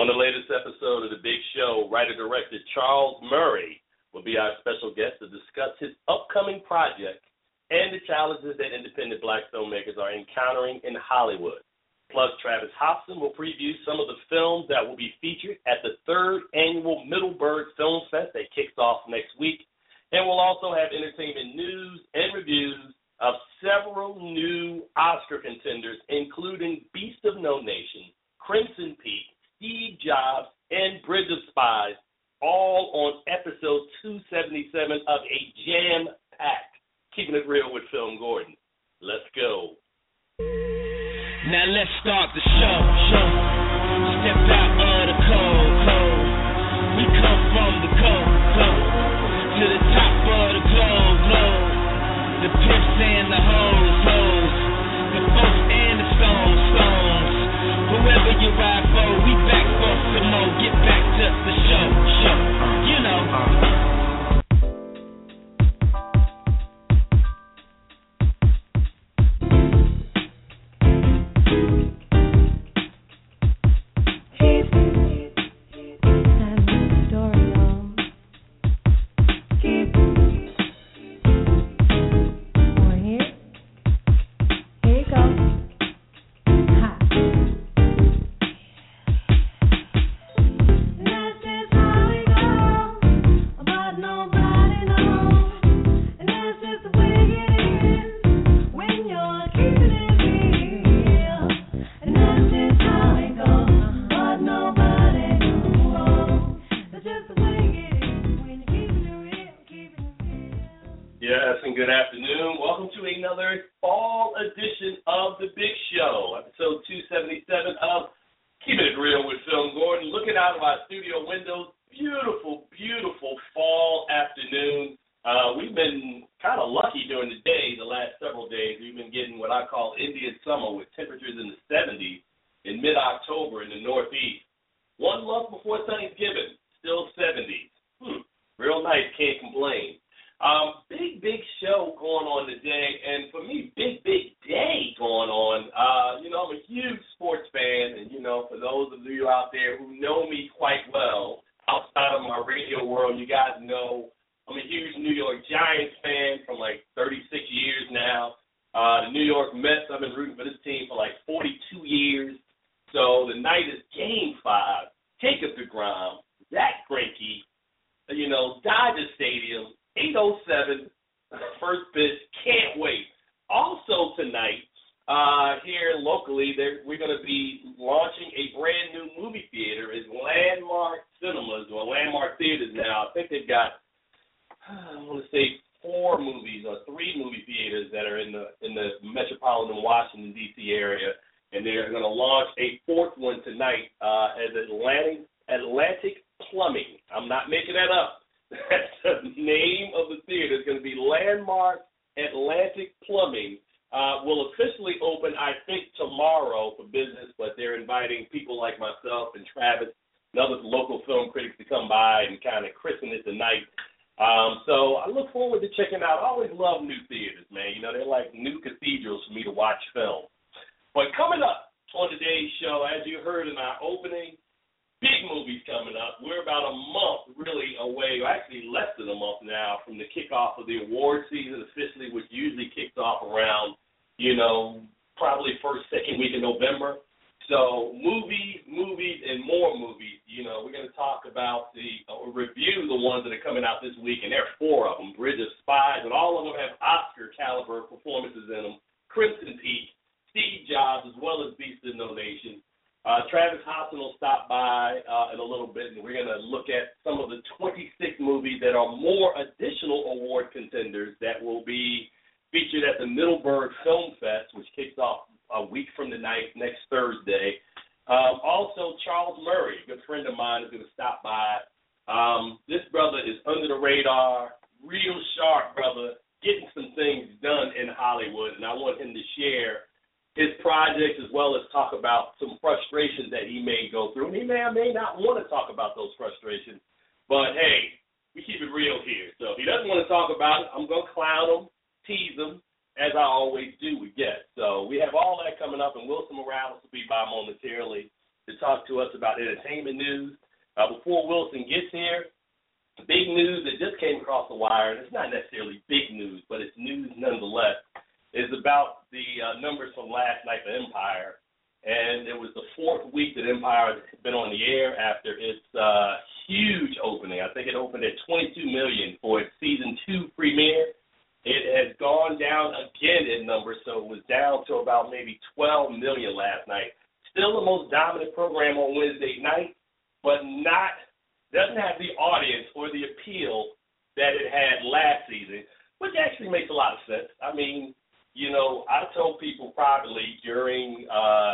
On the latest episode of The Big Show, writer-director Charles Murray will be our special guest to discuss his upcoming project and the challenges that independent black filmmakers are encountering in Hollywood. Plus, Travis Hobson will preview some of the films that will be featured at the 3rd Annual Middleburg Film Fest that kicks off next week. And we'll also have entertainment news and reviews of several new Oscar contenders, including Beast of No Nation, Crimson Peak, Steve Jobs, and Bridge of Spies, all on episode 277 of a jam-packed Keeping It Real with Film Gordon. Let's go. Now let's start the show. Step out of the cold. We come from the cold to the top of the globe. The pimps and the hoes, the folks and the stones. Whoever you ride for, we back for some more. Get back to the show. You know. Travis Hobson will stop by in a little bit, and we're going to look at some of the 26 movies that are more additional award contenders that will be featured at the Middleburg Film Fest, which kicks off a week from tonight, next Thursday. Also, Charles Murray, a good friend of mine, is going to stop by. This brother is under the radar, real sharp brother, getting some things done in Hollywood, and I want him to share his projects as well as talk about some frustrations that he may go through. And he may or may not want to talk about those frustrations, but hey, we keep it real here. So if he doesn't want to talk about it, I'm going to clown him, tease him, as I always do with guests. So we have all that coming up, and Wilson Morales will be by momentarily to to talk to us about entertainment news. Before Wilson gets here, big news that just came across the wire, and it's not necessarily big news, but it's news nonetheless, is about the numbers from last night for Empire. And it was the fourth week that Empire has been on the air after its huge opening. I think it opened at $22 million for its season 2 premiere. It has gone down again in numbers, so it was down to about maybe $12 million last night. Still the most dominant program on Wednesday night, but doesn't have the audience or the appeal that it had last season, which actually makes a lot of sense. I mean, I told people privately during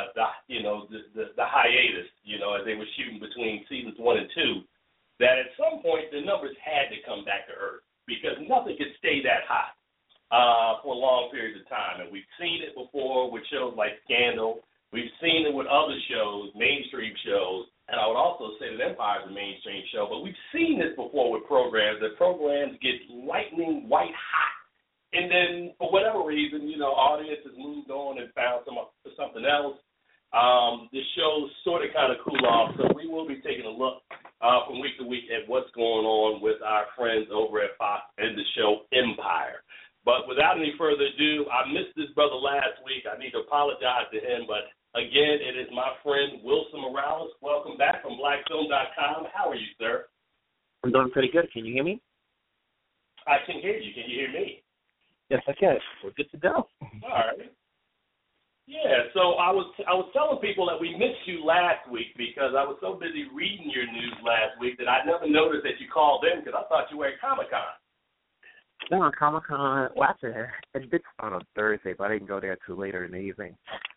the hiatus, as they were shooting between seasons 1 and 2, that at some point the numbers had to come back to earth because nothing could stay that high for long periods of time. And we've seen it before with shows like Scandal. We've seen it with other shows, mainstream shows, and I would also say that Empire is a mainstream show. But we've seen this before with programs, that programs get lightning white hot. And then, for whatever reason, audience has moved on and found something else. The shows sort of kind of cool off, so we will be taking a look from week to week at what's going on with our friends over at Fox and the show Empire. But without any further ado, I missed this brother last week. I need to apologize to him, but again, it is my friend Wilson Morales. Welcome back from blackfilm.com. How are you, sir? I'm doing pretty good. Can you hear me? I can hear you. Can you hear me? Yes, I can. We're good to go. All right. Yeah, so I was telling people that we missed you last week because I was so busy reading your news last week that I never noticed that you called in because I thought you were at Comic-Con. No, Comic-Con, well, actually, it did start on Thursday, but I didn't go there till later in the evening.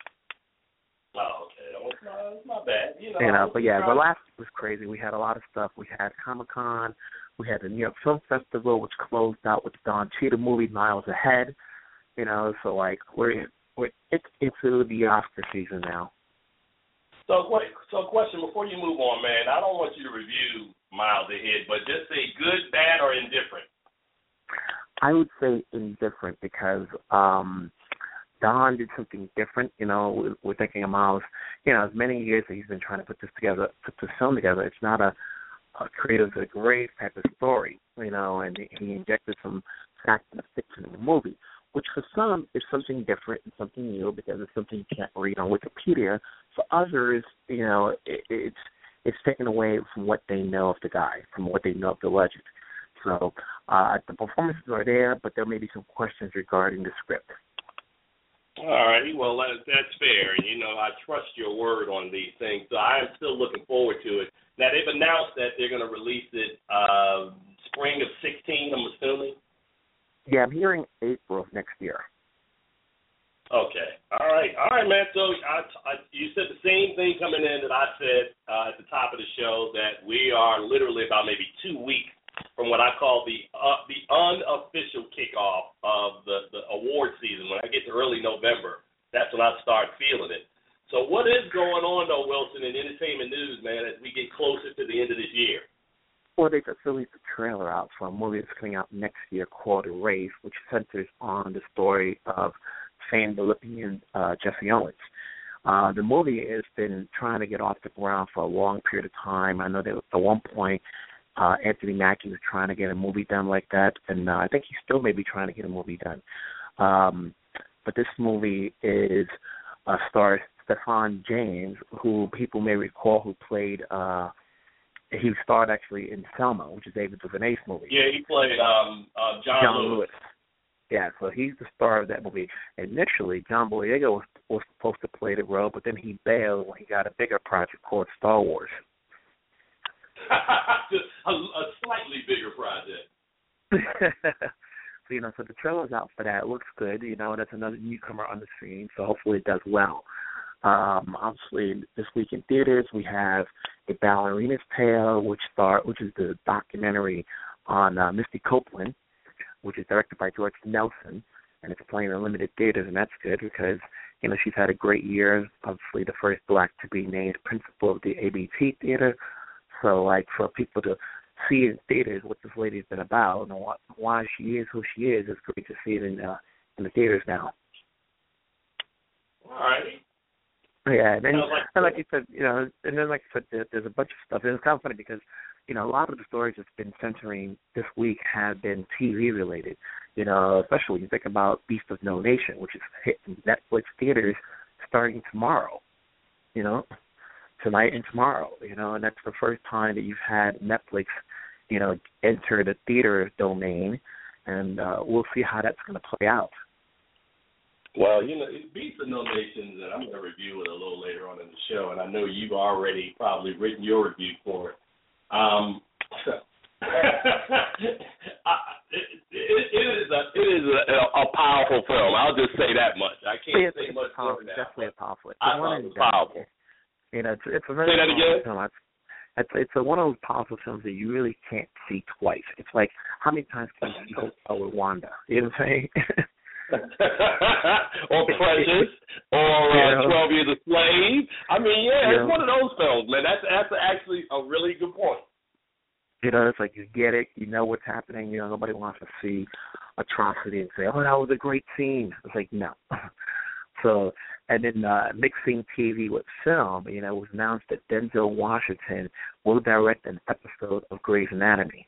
Oh, okay. It's not bad. But last week was crazy. We had a lot of stuff. We had Comic-Con. We had the New York Film Festival, which closed out with the Don Cheadle movie, Miles Ahead. So we're into the Oscar season now. So question before you move on, man. I don't want you to review Miles Ahead, but just say good, bad, or indifferent. I would say indifferent because Don did something different. We're thinking of Miles. As many years that he's been trying to put this film together. It's not a creative a grave type of story, and he injected some fact and fiction in the movie, which for some is something different and something new because it's something you can't read on Wikipedia. For others, it's taken away from what they know of the guy, from what they know of the legend. So the performances are there, but there may be some questions regarding the script. All righty. Well, that's fair. I trust your word on these things, so I am still looking forward to it. Now, they've announced that they're going to release it spring of 2016, I'm assuming? Yeah, I'm hearing April of next year. Okay. All right, man. So you said the same thing coming in that I said at the top of the show, that we are literally about maybe 2 weeks from what I call the unofficial kickoff of the award season. When I get to early November, that's when I start feeling it. So what is going on, though, Wilson, in entertainment news, man, as we get closer to the end of this year? Well, they just released a trailer out for a movie that's coming out next year called Erased, which centers on the story of famed Olympian Jesse Owens. The movie has been trying to get off the ground for a long period of time. I know that at one point Anthony Mackie was trying to get a movie done like that, and I think he still may be trying to get a movie done. But this movie stars Stephan James, who people may recall who played he starred actually in Selma, which is David Duvernay's movie. Yeah, he played John Lewis. Yeah, so he's the star of that movie. Initially, John Boyega was supposed to play the role, but then he bailed when he got a bigger project called Star Wars. a slightly bigger project. So the trailer's out for that. It looks good. That's another newcomer on the scene, so hopefully it does well. Obviously, this week in theaters, we have A Ballerina's Tale, which is the documentary on Misty Copeland, which is directed by George Nelson, and it's playing in limited theaters, and that's good because, she's had a great year. Obviously, the first black to be named principal of the ABT Theater. So, for people to see in theaters what this lady's been about and why she is who she is, it's great to see it in the theaters now. All righty. Yeah, and like you said, and then like you said, there's a bunch of stuff. And it's kind of funny because, a lot of the stories that's been centering this week have been TV related. Especially when you think about Beast of No Nation, which is hitting Netflix theaters starting tomorrow. Tonight and tomorrow. And that's the first time that you've had Netflix, enter the theater domain, and we'll see how that's going to play out. Well, Beast of No Nations, and I'm going to review it a little later on in the show, and I know you've already probably written your review for it. It is a powerful film. I'll just say that much. I can't say much more than that. It's definitely a powerful. It's powerful. It's a very powerful film. It's one of those powerful films that you really can't see twice. It's like, how many times can you see Hotel with Wanda? You know what I'm saying? Or Precious, or 12 Years a Slave. I mean, it's one of those films, man. That's actually a really good point. It's like you get it, you know what's happening. Nobody wants to see atrocity and say, "Oh, that was a great scene." It's like, no. So, and then mixing TV with film, it was announced that Denzel Washington will direct an episode of Grey's Anatomy.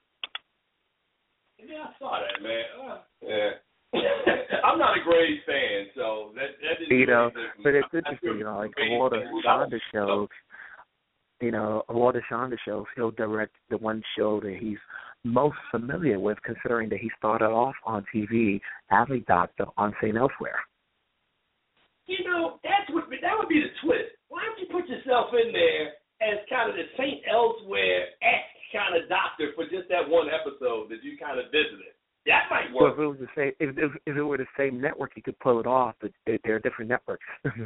Yeah, I saw that, man. Yeah. I'm not a Grey's fan, so that didn't but it's interesting, like all the Shonda shows, all the Shonda shows, he'll direct the one show that he's most familiar with, considering that he started off on TV as a doctor on St. Elsewhere. That would be the twist. Why don't you put yourself in there as kind of the St. Elsewhere-esque kind of doctor for just that one episode that you kind of visited? That might work. Well, if it was the same, if it were the same network, you could pull it off. But they're different networks.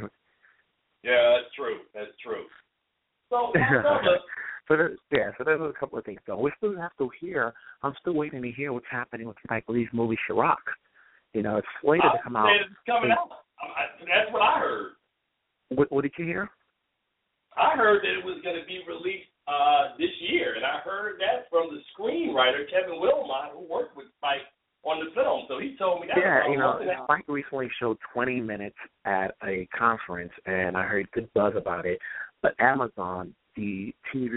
Yeah, that's true. So, so there's a couple of things though. We still have to hear. I'm still waiting to hear what's happening with Spike Lee's movie Chirac. It's slated to come out. It's coming out. That's what I heard. What did you hear? I heard that it was going to be released this year, and I heard that from the screenwriter Kevin Wilmot, who worked with Spike on the film. So he told me that. Yeah, Spike recently showed 20 minutes at a conference, and I heard good buzz about it. But Amazon, the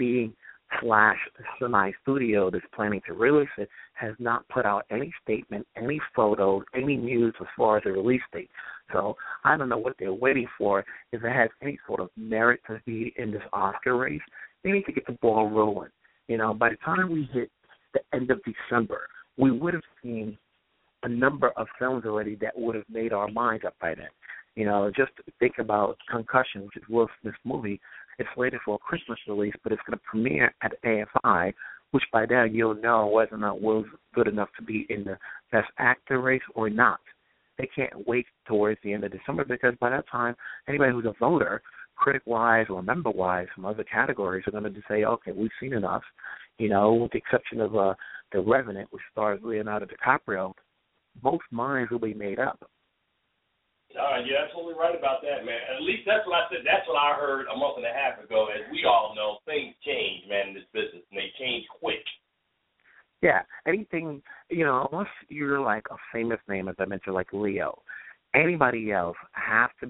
TV/semi studio that's planning to release it, has not put out any statement, any photos, any news as far as the release date. So I don't know what they're waiting for. If it has any sort of merit to be in this Oscar race, they need to get the ball rolling. By the time we hit the end of December, we would have seen a number of films already that would have made our minds up by then. Just think about Concussion, which is Will Smith's movie. It's slated for a Christmas release, but it's going to premiere at AFI, which by then you'll know whether or not Will's good enough to be in the Best Actor race or not. They can't wait towards the end of December, because by that time, anybody who's a voter, critic-wise or member-wise from other categories, are going to say, okay, we've seen enough. With the exception of The Revenant, which stars Leonardo DiCaprio, most minds will be made up. You're absolutely right about that, man. At least that's what I said. That's what I heard a month and a half ago. As we all know, things change, man, in this business, and they change quick. Yeah, anything, unless you're like a famous name, as I mentioned, like Leo, anybody else have to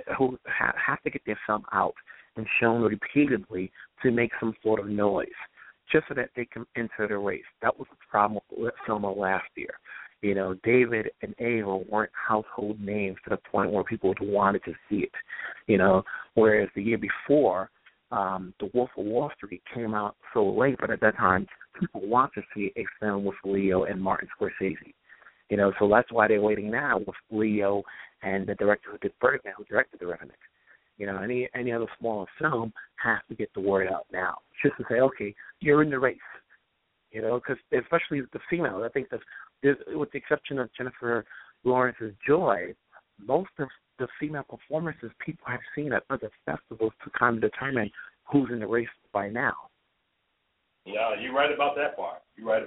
get their film out and shown repeatedly to make some sort of noise, just so that they can enter the race. That was the problem with Filmo last year. David and Ava weren't household names to the point where people wanted to see it. Whereas the year before, The Wolf of Wall Street came out so late, but at that time, people want to see a film with Leo and Martin Scorsese. So that's why they're waiting now with Leo and the director who did Birdman, who directed The Revenant. Any other smaller film has to get the word out now, just to say, okay, you're in the race. Because especially the female, I think that with the exception of Jennifer Lawrence's Joy, most of the female performances people have seen at other festivals to kind of determine who's in the race by now. Yeah, you're right about that part.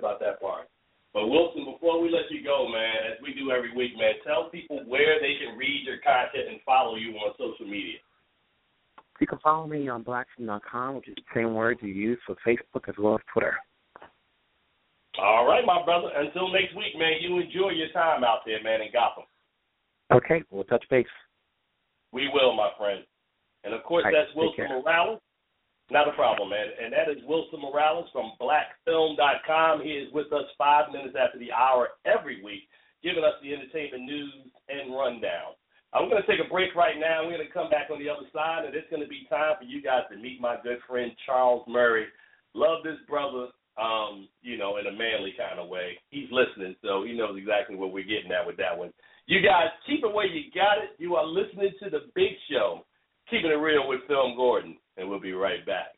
But Wilson, before we let you go, man, as we do every week, man, tell people where they can read your content and follow you on social media. You can follow me on blackfilm.com, which is the same words you use for Facebook as well as Twitter. All right, my brother. Until next week, man, you enjoy your time out there, man, in Gotham. Okay, we'll touch base. We will, my friend. And, of course, that's Wilson Morales. Not a problem, man. And that is Wilson Morales from blackfilm.com. He is with us 5 minutes after the hour every week, giving us the entertainment news and rundown. I'm going to take a break right now. We're going to come back on the other side, and it's going to be time for you guys to meet my good friend Charles Murray. Love this brother, in a manly kind of way. He's listening, so he knows exactly what we're getting at with that one. You guys, keep it where you got it. You are listening to The Big Show, Keeping It Real with Film Gordon, and we'll be right back.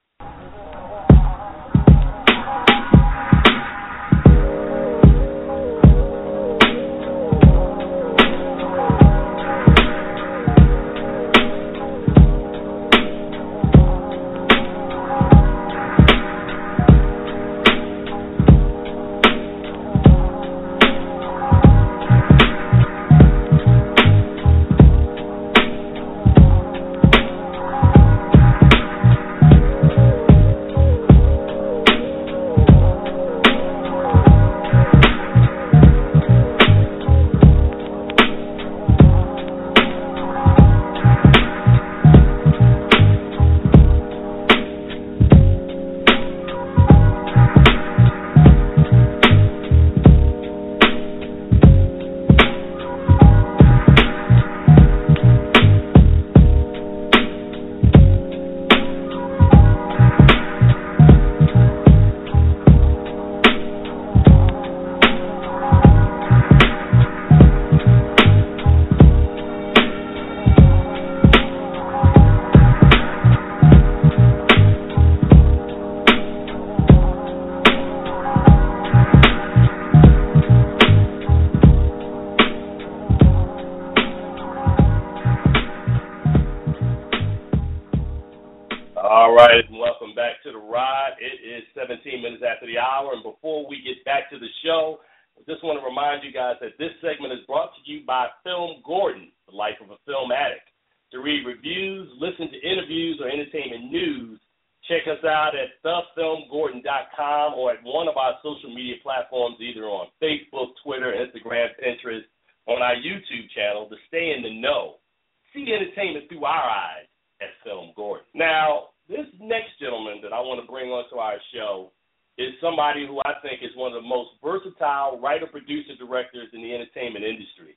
All right, and welcome back to The Ride. It is 17 minutes after the hour, and before we get back to the show, I just want to remind you guys that this segment is brought to you by Film Gordon, the life of a film addict. To read reviews, listen to interviews, or entertainment news, check us out at thefilmgordon.com or at one of our social media platforms, either on Facebook, Twitter, Instagram, Pinterest, on our YouTube channel to stay in the know. See entertainment through our eyes at Film Gordon. Now, this next gentleman that I want to bring onto our show is somebody who I think is one of the most versatile writer, producer, directors in the entertainment industry.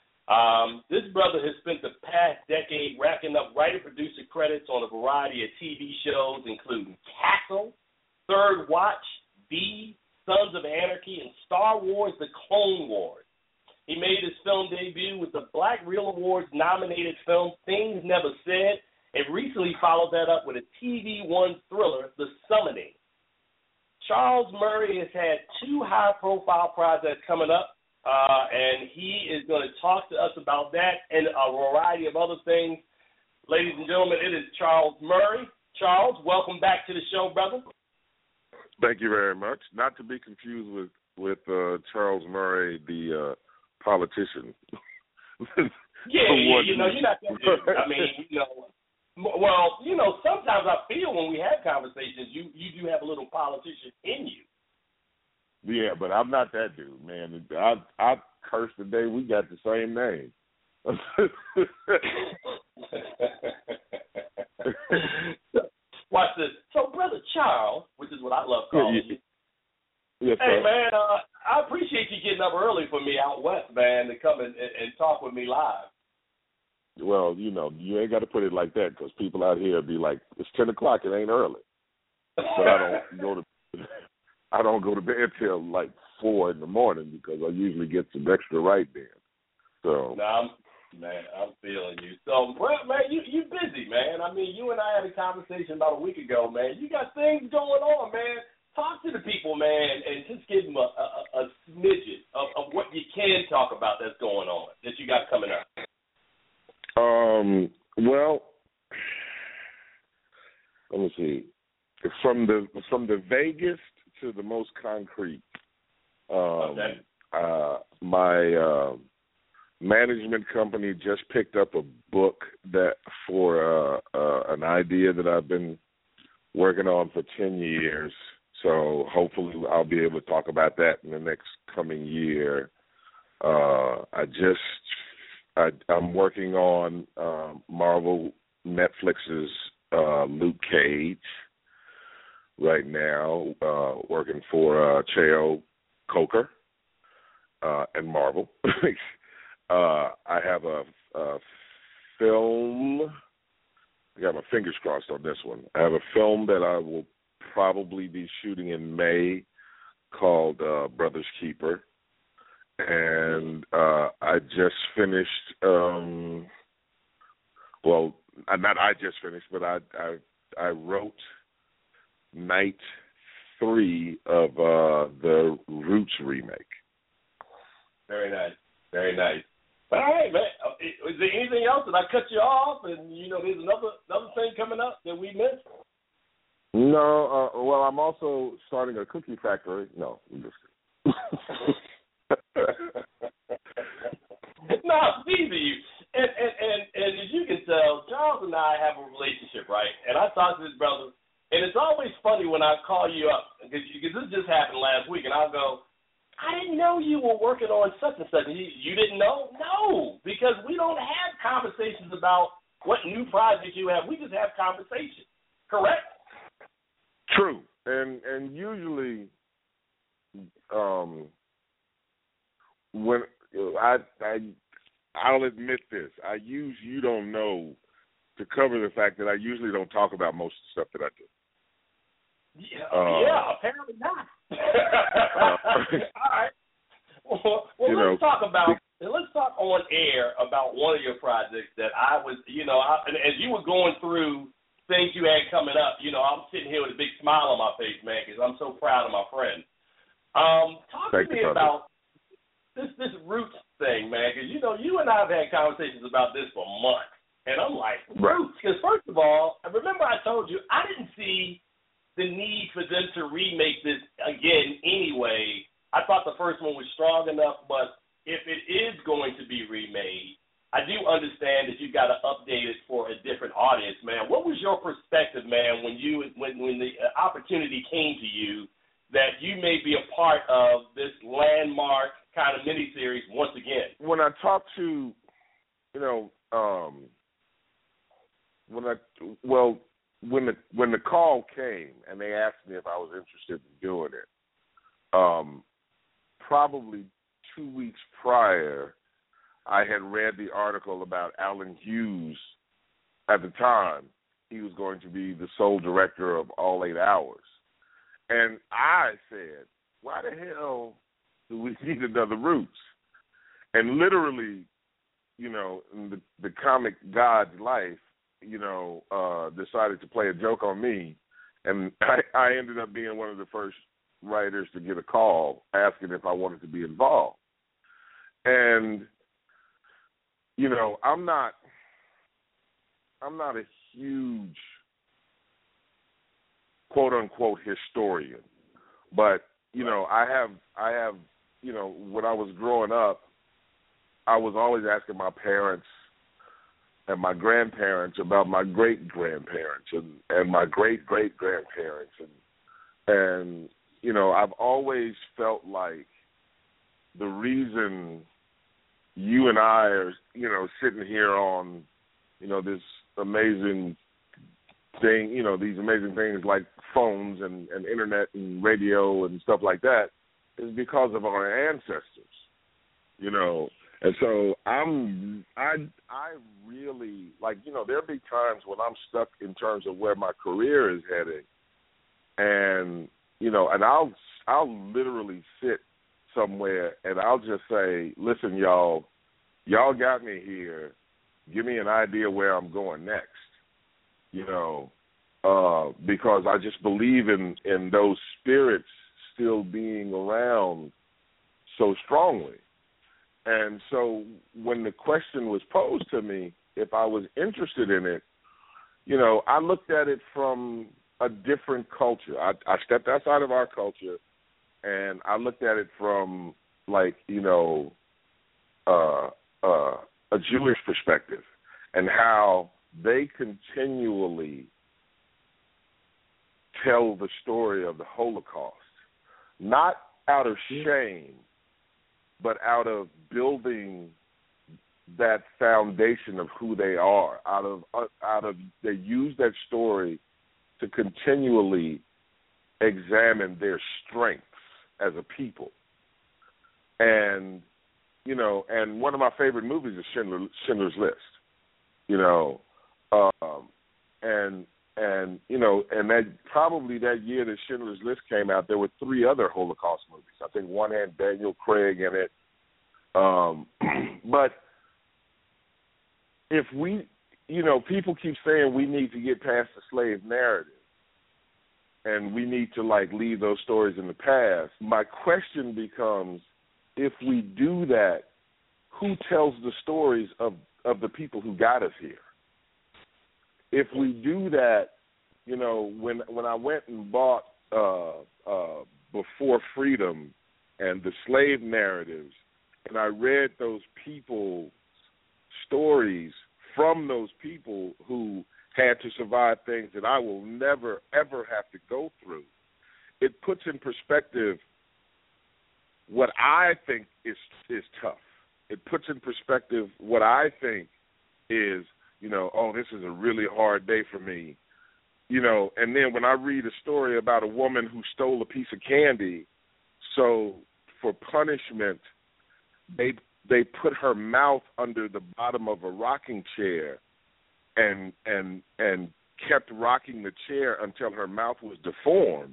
This brother has spent the past decade racking up writer-producer credits on a variety of TV shows, including Castle, Third Watch, V, Sons of Anarchy, and Star Wars: The Clone Wars. He made his film debut with the Black Reel Awards-nominated film Things Never Said, and recently followed that up with a TV One thriller, The Summoning. Charles Murray has had 2 high-profile projects coming up, and he is going to talk to us about that and a variety of other things. Ladies and gentlemen, it is Charles Murray. Charles, welcome back to the show, brother. Thank you very much. Not to be confused with Charles Murray, the politician. You're not that dude. I mean, well, sometimes I feel when we have conversations, you do have a little politician in you. Yeah, but I'm not that dude, man. I cursed the day we got the same name. Watch this. So, Brother Charles, which is what I love calling you. Yes, hey, sir. man, I appreciate you getting up early for me out west, man, to come and talk with me live. Well, you ain't got to put it like that because people out here be like, it's 10 o'clock, it ain't early. But I don't go to bed till like 4 in the morning because I usually get some extra right then. So. I'm feeling you. So, man, you busy, man. I mean, you and I had a conversation about a week ago, man. You got things going on, man. Talk to the people, man, and just give them a smidget of what you can talk about that's going on, that you got coming up. Well, let me see. From the vaguest to the most concrete. My management company just picked up a book that for an idea that I've been working on for 10 years. So hopefully I'll be able to talk about that in the next coming year. I'm working on Marvel Netflix's Luke Cage right now, working for Cheo Coker and Marvel. I have a film. I got my fingers crossed on this one. I have a film that I will probably be shooting in May called Brother's Keeper. And I just finished, not I just finished, but I wrote Night 3 of the Roots remake. Very nice. Very nice. All right, man. Is there anything else? Did I cut you off? And, there's another thing coming up that we missed? No. Well, I'm also starting a cookie factory. No, I'm just kidding. No, Steve, and as you can tell, Charles and I have a relationship, right? And I talk to his brother, and it's always funny when I call you up, because this just happened last week, and I'll go, I didn't know you were working on such and such. You didn't know? No, because we don't have conversations about what new projects you have. We just have conversations, correct? True, and usually, when I'll admit this, I use you don't know to cover the fact that I usually don't talk about most of the stuff that I do. Yeah, apparently not. All right. Well, let's talk on air about one of your projects that I was, and as you were going through things you had coming up, I'm sitting here with a big smile on my face, man, because I'm so proud of my friend. Talk to me about this Roots thing, man, because, you and I have had conversations about this for months. And I'm like, Roots, because first of all, I remember I told you I didn't see the need for them to remake this again anyway. I thought the first one was strong enough, but if it is going to be remade, I do understand that you got to update it for a different audience, man. What was your perspective, man, when the opportunity came to you that you may be a part of this landmark kind of miniseries once again? When I talked to, when the call came and they asked me if I was interested in doing it, probably 2 weeks prior, I had read the article about Alan Hughes. At the time, he was going to be the sole director of All 8 Hours. And I said, why the hell do we need another Roots? And literally, in the comic God's life, decided to play a joke on me. And I ended up being one of the first writers to get a call asking if I wanted to be involved. And I'm not a huge quote unquote historian, but I have when I was growing up, I was always asking my parents and my grandparents about my great grandparents and my great great grandparents, and I've always felt like the reason you and I are, sitting here on, this amazing thing, these amazing things like phones and internet and radio and stuff like that is because of our ancestors, And so I really, there'll be times when I'm stuck in terms of where my career is heading, and, and I'll literally sit somewhere and I'll just say, listen, y'all got me here. Give me an idea where I'm going next, because I just believe in those spirits still being around so strongly. And so when the question was posed to me if I was interested in it, I looked at it from a different culture. I stepped outside of our culture, and I looked at it from, a Jewish perspective and how they continually tell the story of the Holocaust, not out of shame, but out of building that foundation of who they are. Out of they use that story to continually examine their strengths as a people. And and one of my favorite movies is Schindler's List. And that probably that year that Schindler's List came out, there were 3 other Holocaust movies. I think one had Daniel Craig in it. But if we, people keep saying we need to get past the slave narrative and we need to leave those stories in the past. My question becomes, if we do that, who tells the stories of the people who got us here? If we do that, when I went and bought Before Freedom and the slave narratives, and I read those people's stories from those people who had to survive things that I will never, ever have to go through, it puts in perspective what I think is tough. It puts in perspective what I think is, this is a really hard day for me. And then when I read a story about a woman who stole a piece of candy, so for punishment, they put her mouth under the bottom of a rocking chair and kept rocking the chair until her mouth was deformed.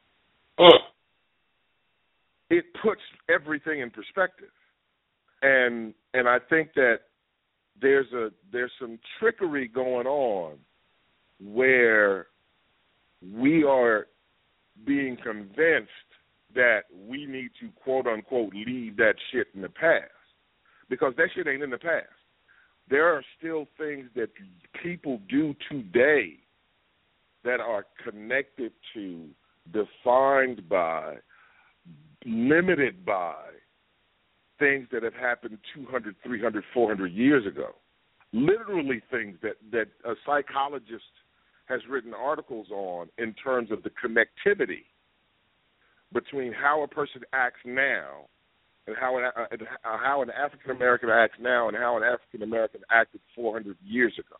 It puts everything in perspective. And I think that there's some trickery going on where we are being convinced that we need to, quote unquote, leave that shit in the past, because that shit ain't in the past. There are still things that people do today that are connected to, defined by, limited by things that have happened 200, 300, 400 years ago. Literally things that a psychologist has written articles on in terms of the connectivity between how a person acts now and how an African American acts now and how an African American acted 400 years ago.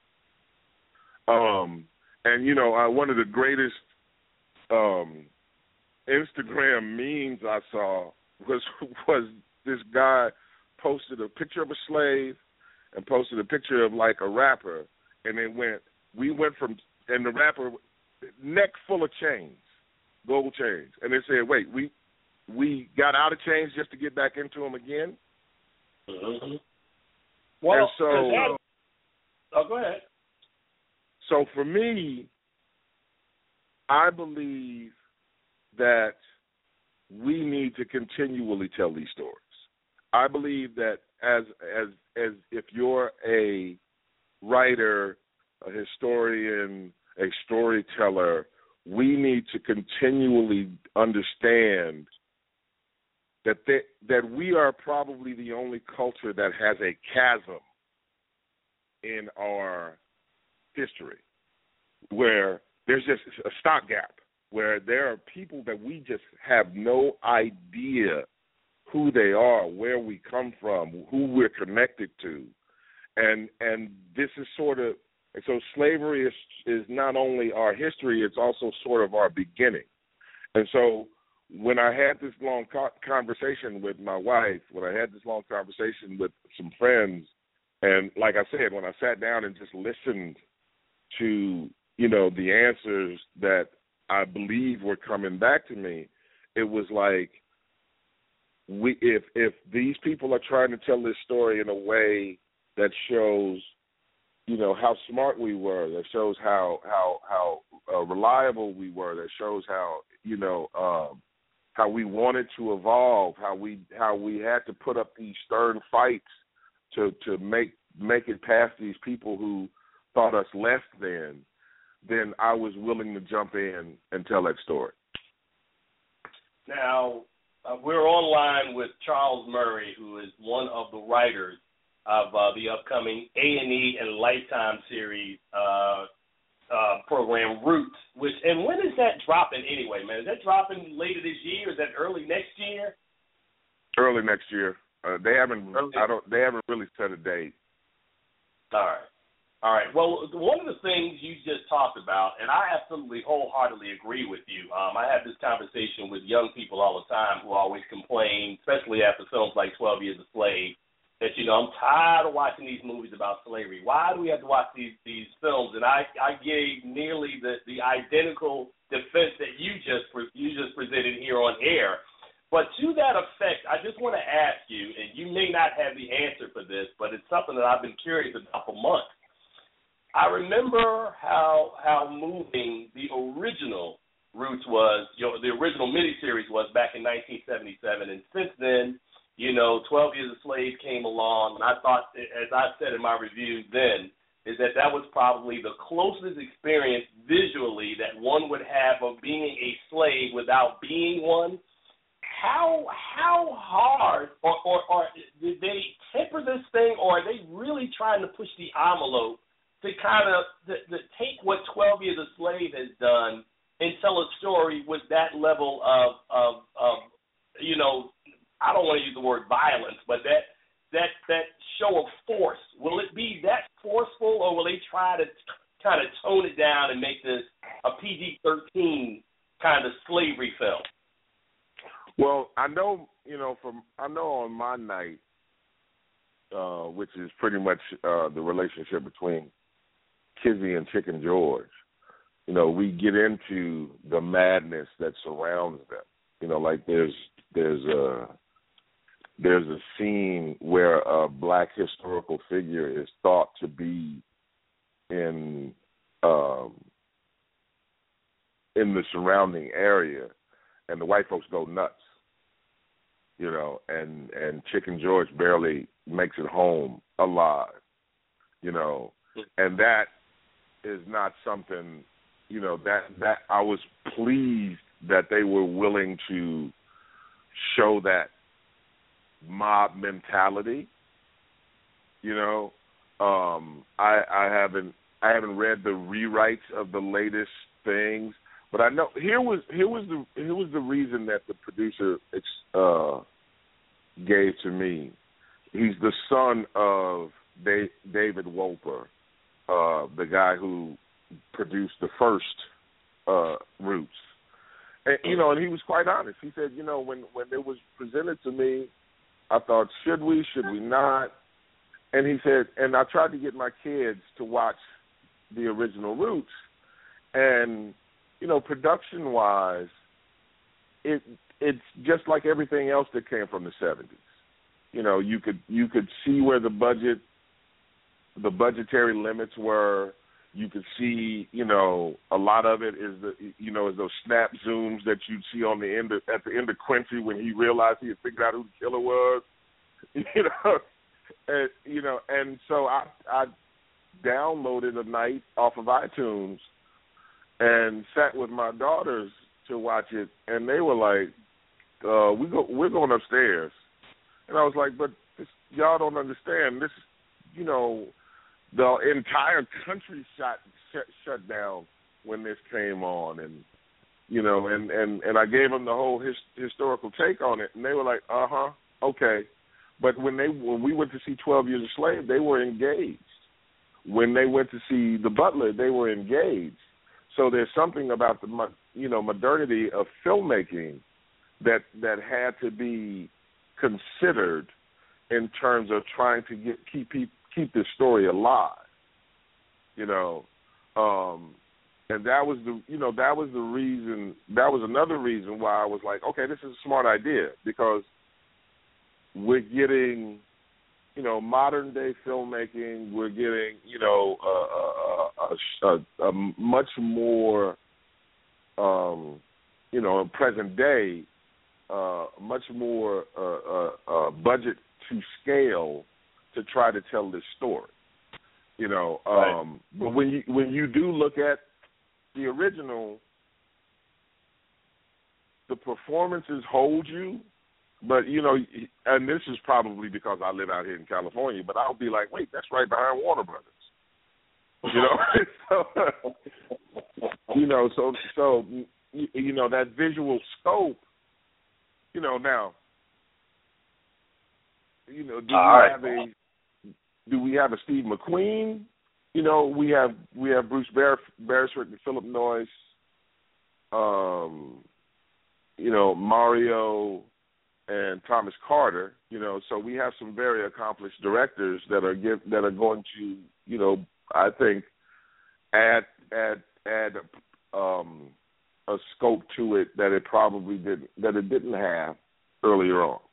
One of the greatest Instagram memes I saw was this guy posted a picture of a slave and posted a picture of a rapper, and and the rapper neck full of chains, gold chains, and they said, wait, we got out of chains just to get back into them again. Mm-hmm. Well, go ahead. So for me, I believe that we need to continually tell these stories. I believe that as if you're a writer, a historian, a storyteller, we need to continually understand that we are probably the only culture that has a chasm in our history where there's just a stopgap, where there are people that we just have no idea who they are, where we come from, who we're connected to. And this is so slavery is not only our history, it's also sort of our beginning. And so when I had this long conversation with my wife, when I had this long conversation with some friends, and like I said, when I sat down and just listened to, the answers that I believe were coming back to me, it was like, if these people are trying to tell this story in a way that shows, how smart we were, that shows how reliable we were, that shows how we wanted to evolve, how we had to put up these stern fights to make it past these people who thought us less than, then I was willing to jump in and tell that story. Now, we're online with Charles Murray, who is one of the writers of the upcoming A&E and Lifetime series program, Roots. And when is that dropping anyway, man? Is that dropping later this year? Is that early next year? Early next year. They haven't really set a date. All right. Well, one of the things you just talked about, and I absolutely wholeheartedly agree with you. I have this conversation with young people all the time who always complain, especially after films like 12 Years a Slave, that, I'm tired of watching these movies about slavery. Why do we have to watch these films? And I gave nearly the identical defense that you just presented here on air. But to that effect, I just want to ask you, and you may not have the answer for this, but it's something that I've been curious about for months. I remember how moving the original Roots was, the original miniseries was back in 1977, and since then, 12 Years a Slave came along, and I thought, as I said in my review then, is that was probably the closest experience visually that one would have of being a slave without being one. How hard, or did they temper this thing, or are they really trying to push the envelope to kind of to take what 12 Years a Slave has done and tell a story with that level of I don't want to use the word violence, but that show of force? Will it be that forceful, or will they try to kind of tone it down and make this a PG-13 kind of slavery film? Well, I know on my night, which is pretty much the relationship between Kizzy and Chicken George, we get into the madness that surrounds them. Like there's a scene where a black historical figure is thought to be in the surrounding area, and the white folks go nuts, and Chicken George barely makes it home alive, and that is not something, that I was pleased that they were willing to show that mob mentality. I haven't read the rewrites of the latest things, but I know here was the reason that the producer gave to me. He's the son of David Wolper, the guy who produced the first Roots. And, and he was quite honest. He said, when it was presented to me, I thought, should we not? And he said, and I tried to get my kids to watch the original Roots. And, production-wise, it's just like everything else that came from the 70s. You could see where the budgetary limits were. You could see, a lot of it is is those snap zooms that you'd see on at the end of Quincy when he realized he had figured out who the killer was, and so I downloaded a night off of iTunes and sat with my daughters to watch it, and they were like, we're going upstairs, and I was like, but y'all don't understand this, the entire country shut down when this came on, and and I gave them the whole historical take on it, and they were like, okay. But when we went to see 12 Years a Slave, they were engaged. When they went to see The Butler, they were engaged. So there's something about the modernity of filmmaking that had to be considered in terms of trying to keep this story alive, and that was the reason. That was another reason why I was like, okay, this is a smart idea, because we're getting, modern day filmmaking. We're getting, a much more, present day, much more budget to scale to try to tell this story, Right. But when you do look at the original, the performances hold you, but and this is probably because I live out here in California, but I'll be like, wait, that's right behind Warner Brothers, so that visual scope, now. Do you have Do we have a Steve McQueen? You know, we have Bruce Beresford and Philip Noyce. You know, Mario and Thomas Carter. You know, so we have some very accomplished directors that are going to, you know, I think add a scope to it that it probably didn't have earlier on.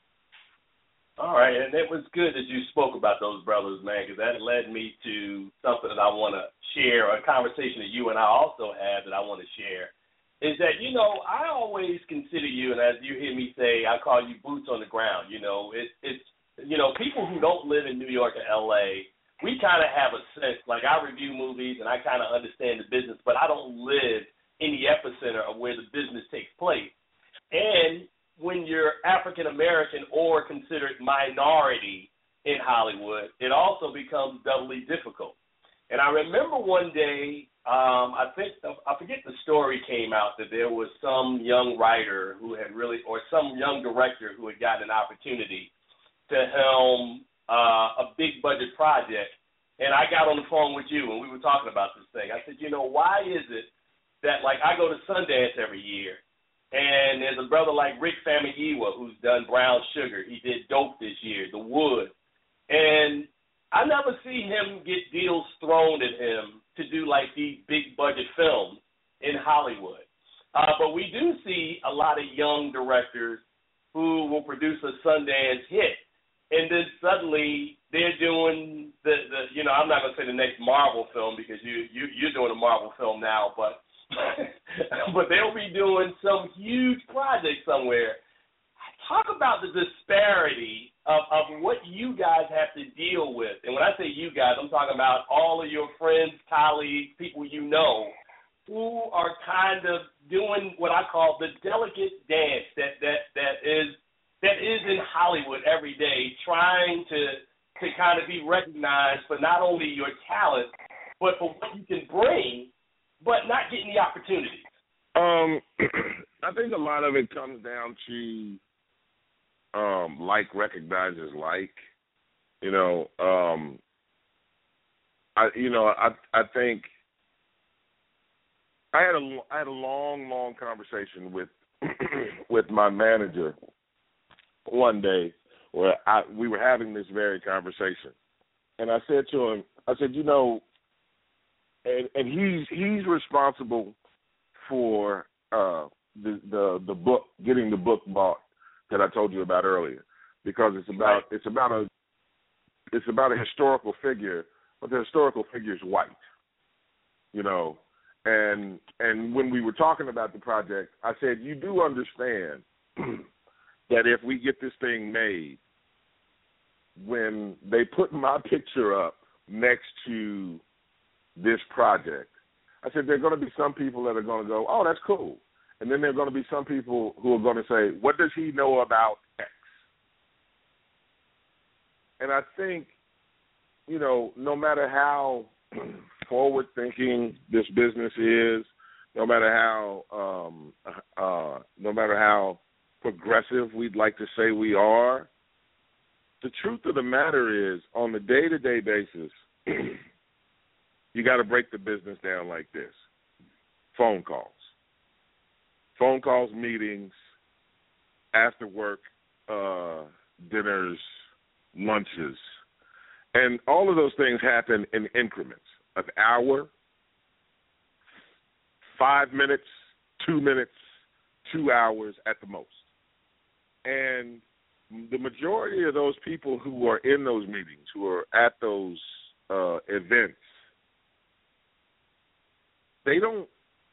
All right, and it was good that you spoke about those brothers, man, because that led me to something that I want to share, a conversation that you and I also had that I want to share, is that, you know, I always consider you, and as you hear me say, I call you boots on the ground. You know, it's you know, people who don't live in New York or L.A., we kind of have a sense, like I review movies and I kind of understand the business, but I don't live in the epicenter of where the business takes place. And when you're African American or considered minority in Hollywood, it also becomes doubly difficult. And I remember one day, I forget the story came out that there was some young writer who had or some young director who had gotten an opportunity to helm a big budget project. And I got on the phone with you and we were talking about this thing. I said, you know, why is it that, like, I go to Sundance every year, and there's a brother like Rick Famuyiwa who's done Brown Sugar. He did Dope this year, The Wood. And I never see him get deals thrown at him to do, like, these big-budget films in Hollywood. But we do see a lot of young directors who will produce a Sundance hit, and then suddenly they're doing the you know, I'm not going to say the next Marvel film because you're doing a Marvel film now, but they'll be doing some huge project somewhere. Talk about the disparity of what you guys have to deal with. And when I say you guys, I'm talking about all of your friends, colleagues, people you know, who are kind of doing what I call the delicate dance that is in Hollywood every day, trying to kind of be recognized for not only your talent, but for what you can bring, but not getting the opportunities. I think a lot of it comes down to like recognizes like. You know, I think I had a long conversation with my manager one day where we were having this very conversation, and I said to him, you know. And he's responsible for the book, getting the book bought that I told you about earlier, because it's about a historical figure, but the historical figure is white, you know. And when we were talking about the project, I said, you do understand that if we get this thing made, when they put my picture up next to this project, I said, there are going to be some people that are going to go, oh, that's cool. And then there are going to be some people who are going to say, what does he know about X? And I think, you know, no matter how forward-thinking this business is, no matter how progressive we'd like to say we are, the truth of the matter is, on a day-to-day basis, you got to break the business down like this. Phone calls, meetings, after work, dinners, lunches. And all of those things happen in increments. An hour, 5 minutes, 2 minutes, 2 hours at the most. And the majority of those people who are in those meetings, who are at those events, they don't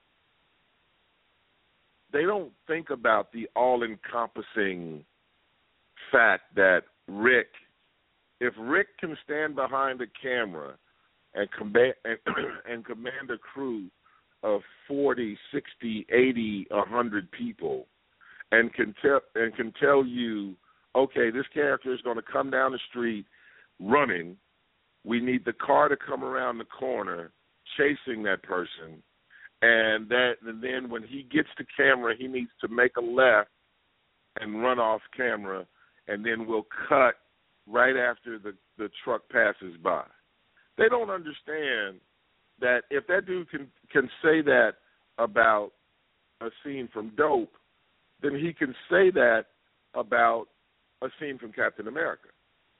think about the all-encompassing fact that if Rick can stand behind a camera and command a crew of 40, 60, 80, 100 people, and can tell you, okay, this character is going to come down the street running. We need the car to come around the corner chasing that person, and then when he gets to camera, he needs to make a left and run off camera, and then we'll cut right after the truck passes by. They don't understand that if that dude can say that about a scene from Dope, then he can say that about a scene from Captain America.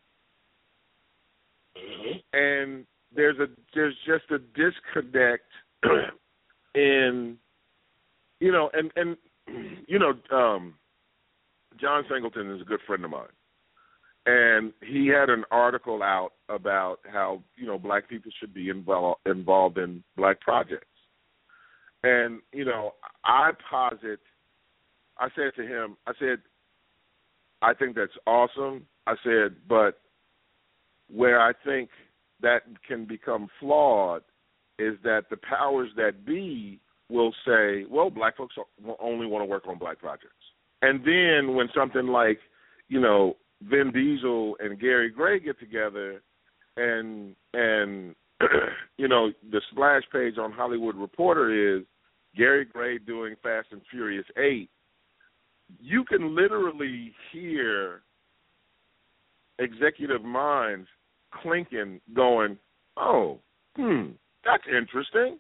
Mm-hmm. And there's just a disconnect in, you know, and you know, John Singleton is a good friend of mine. And he had an article out about how, you know, black people should be involved in black projects. And, you know, I said to him, I think that's awesome. I said, but where I think that can become flawed is that the powers that be will say, well, black folks only want to work on black projects. And then when something like, you know, Vin Diesel and Gary Gray get together and you know, the splash page on Hollywood Reporter is Gary Gray doing Fast and Furious 8, you can literally hear executive minds clinking going, oh, that's interesting.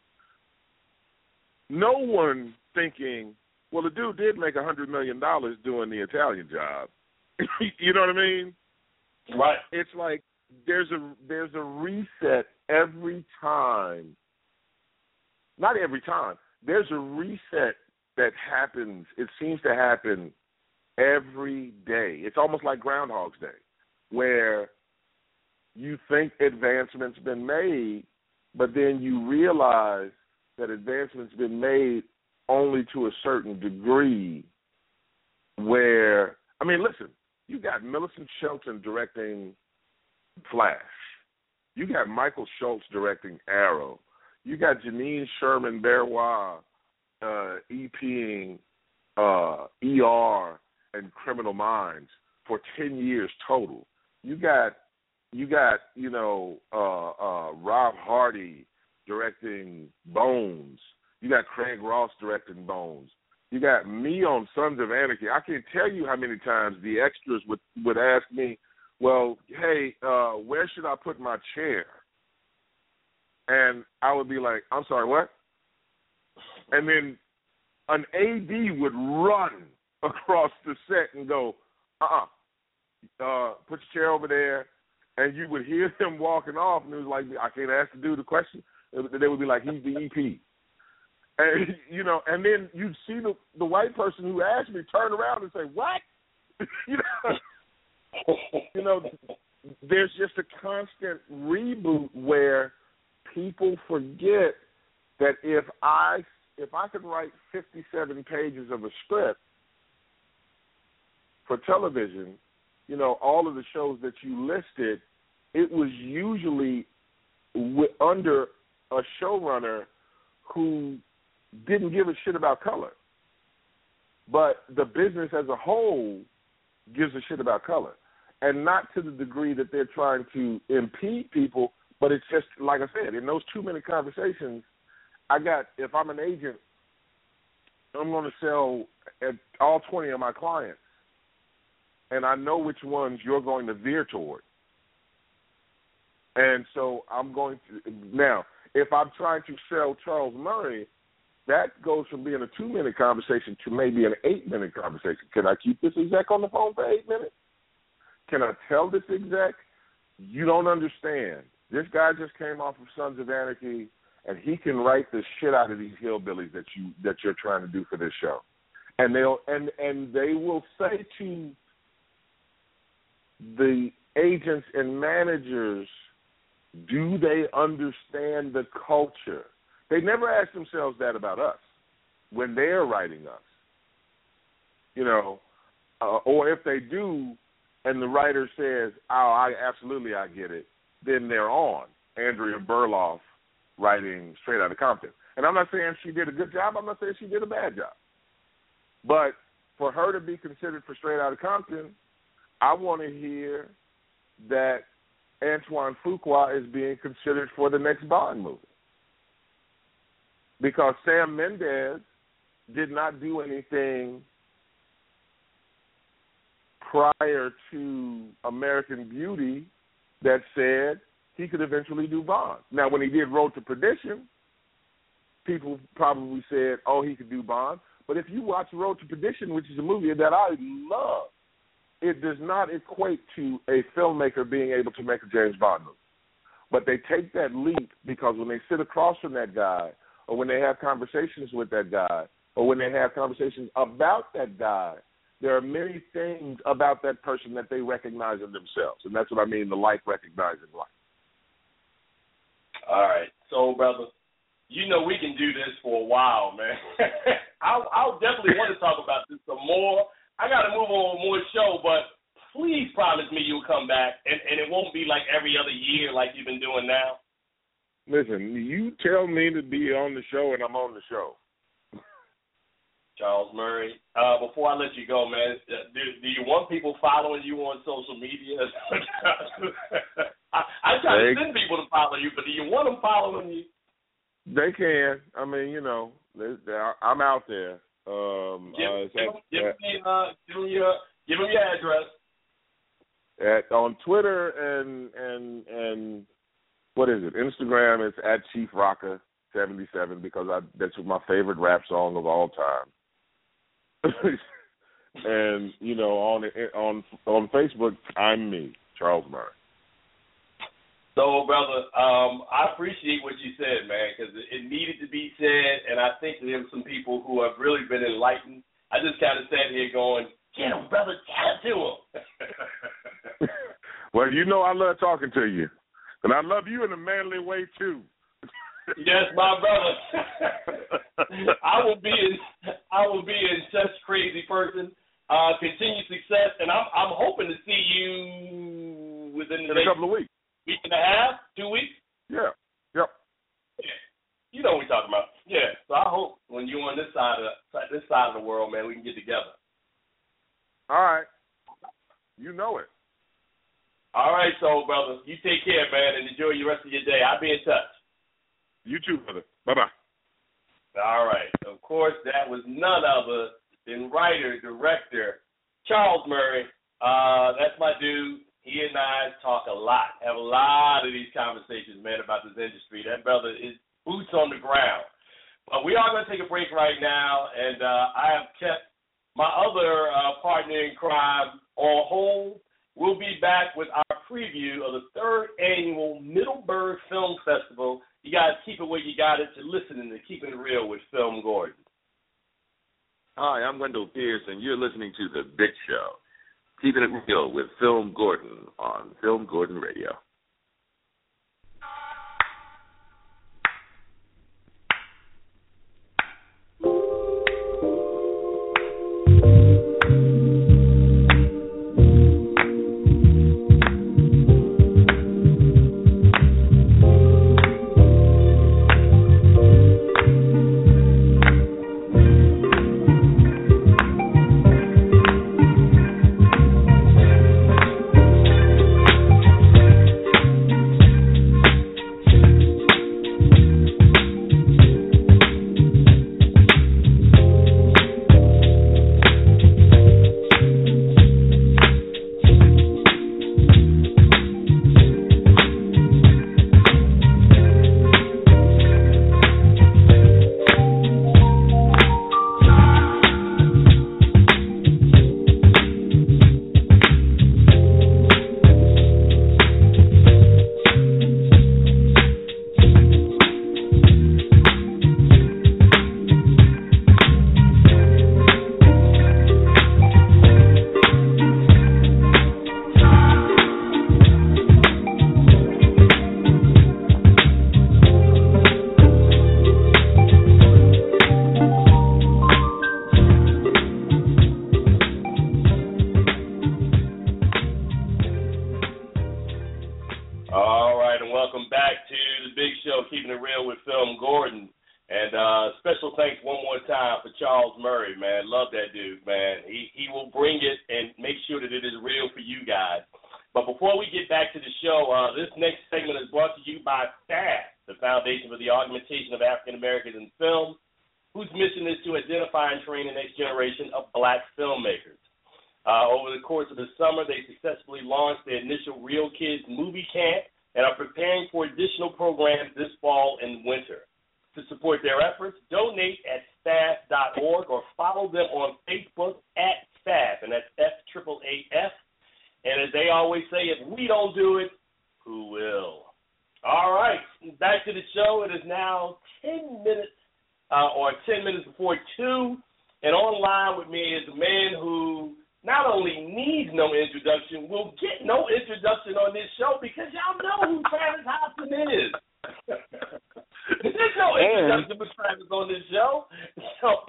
No one thinking, well, the dude did make $100 million doing the Italian Job. You know what I mean? Right. It's like there's a reset every time. Not every time. There's a reset that happens. It seems to happen every day. It's almost like Groundhog's Day, where you think advancement's been made, but then you realize that advancement's been made only to a certain degree where, I mean, listen, you got Millicent Shelton directing Flash. You got Michael Schultz directing Arrow. You got Janine Sherman Berrois EPing ER and Criminal Minds for 10 years total. You got you know, Rob Hardy directing Bones. You got Craig Ross directing Bones. You got me on Sons of Anarchy. I can't tell you how many times the extras would ask me, well, hey, where should I put my chair? And I would be like, I'm sorry, what? And then an AD would run across the set and go, put your chair over there. And you would hear them walking off, and it was like, I can't ask the dude the question. They would be like, he's the EP. And, you know, and then you'd see the white person who asked me turn around and say, what? You know, there's just a constant reboot where people forget that if I could write 57 pages of a script for television, you know, all of the shows that you listed, it was usually under a showrunner who didn't give a shit about color. But the business as a whole gives a shit about color. And not to the degree that they're trying to impede people, but it's just, like I said, in those 2-minute conversations, if I'm an agent, I'm going to sell at all 20 of my clients. And I know which ones you're going to veer toward. And so I'm going to, now, if I'm trying to sell Charles Murray, that goes from being a 2-minute conversation to maybe an 8-minute conversation. Can I keep this exec on the phone for 8 minutes? Can I tell this exec, you don't understand. This guy just came off of Sons of Anarchy, and he can write the shit out of these hillbillies that you're trying to do for this show. And they will say to the agents and managers, do they understand the culture? They never ask themselves that about us when they're writing us, you know, or if they do and the writer says, I get it, then they're on. Andrea Berloff writing Straight Outta Compton. And I'm not saying she did a good job. I'm not saying she did a bad job. But for her to be considered for Straight Outta Compton, I want to hear that Antoine Fuqua is being considered for the next Bond movie. Because Sam Mendes did not do anything prior to American Beauty that said he could eventually do Bond. Now, when he did Road to Perdition, people probably said, oh, he could do Bond. But if you watch Road to Perdition, which is a movie that I love, it does not equate to a filmmaker being able to make a James Bond movie. But they take that leap because when they sit across from that guy, or when they have conversations with that guy, or when they have conversations about that guy, there are many things about that person that they recognize in themselves. And that's what I mean, the like recognizing like. All right. So, brother, you know we can do this for a while, man. I'll definitely want to talk about this some more. I got to move on with more show, but please promise me you'll come back, and it won't be like every other year like you've been doing now. Listen, you tell me to be on the show, and I'm on the show. Charles Murray, before I let you go, man, do you want people following you on social media? I try to send people to follow you, but do you want them following you? They can. I mean, you know, I'm out there. Give them your address. On Twitter and what is it? Instagram, it's at Chief Rocker 77 because that's my favorite rap song of all time. And you know, on Facebook, I'm me, Charles Murray. So, brother, I appreciate what you said, man, because it needed to be said, and I think there were some people who have really been enlightened. I just kind of sat here going, get him, brother, get to him. Well, you know I love talking to you, and I love you in a manly way, too. Yes, my brother. I will be in such crazy person. Continue success, and I'm hoping to see you within the next couple of weeks. Week and a half, 2 weeks? Yeah. Yep. Yeah. You know what we're talking about. Yeah. So I hope when you're on this side of the world, man, we can get together. All right. You know it. All right, so brother, you take care, man, and enjoy the rest of your day. I'll be in touch. You too, brother. Bye-bye. All right. Of course, that was none other than writer, director, Charles Murray. That's my dude. He and I talk a lot, have a lot of these conversations, man, about this industry. That brother is boots on the ground. But we are going to take a break right now, and I have kept my other partner in crime on hold. We'll be back with our preview of the 3rd annual Middleburg Film Festival. You guys keep it where you got it. You're listening to Keeping It Real with Film Gordon. Hi, I'm Wendell Pierce, and you're listening to The Big Show. Keeping It Real with Film Gordon on Film Gordon Radio. Whose mission is to identify and train the next generation of black filmmakers. Over the course of the summer, they successfully launched their initial Real Kids Movie Camp and are preparing for additional programs this fall and winter. To support their efforts, donate at staff.org or follow them on Facebook at staff, and that's SAAF. And as they always say, if we don't do it, who will? All right, back to the show. It is now 10 minutes before 2, and online with me is a man who not only needs no introduction, will get no introduction on this show because y'all know who Travis Hopson is. There's no introduction with Travis on this show. So,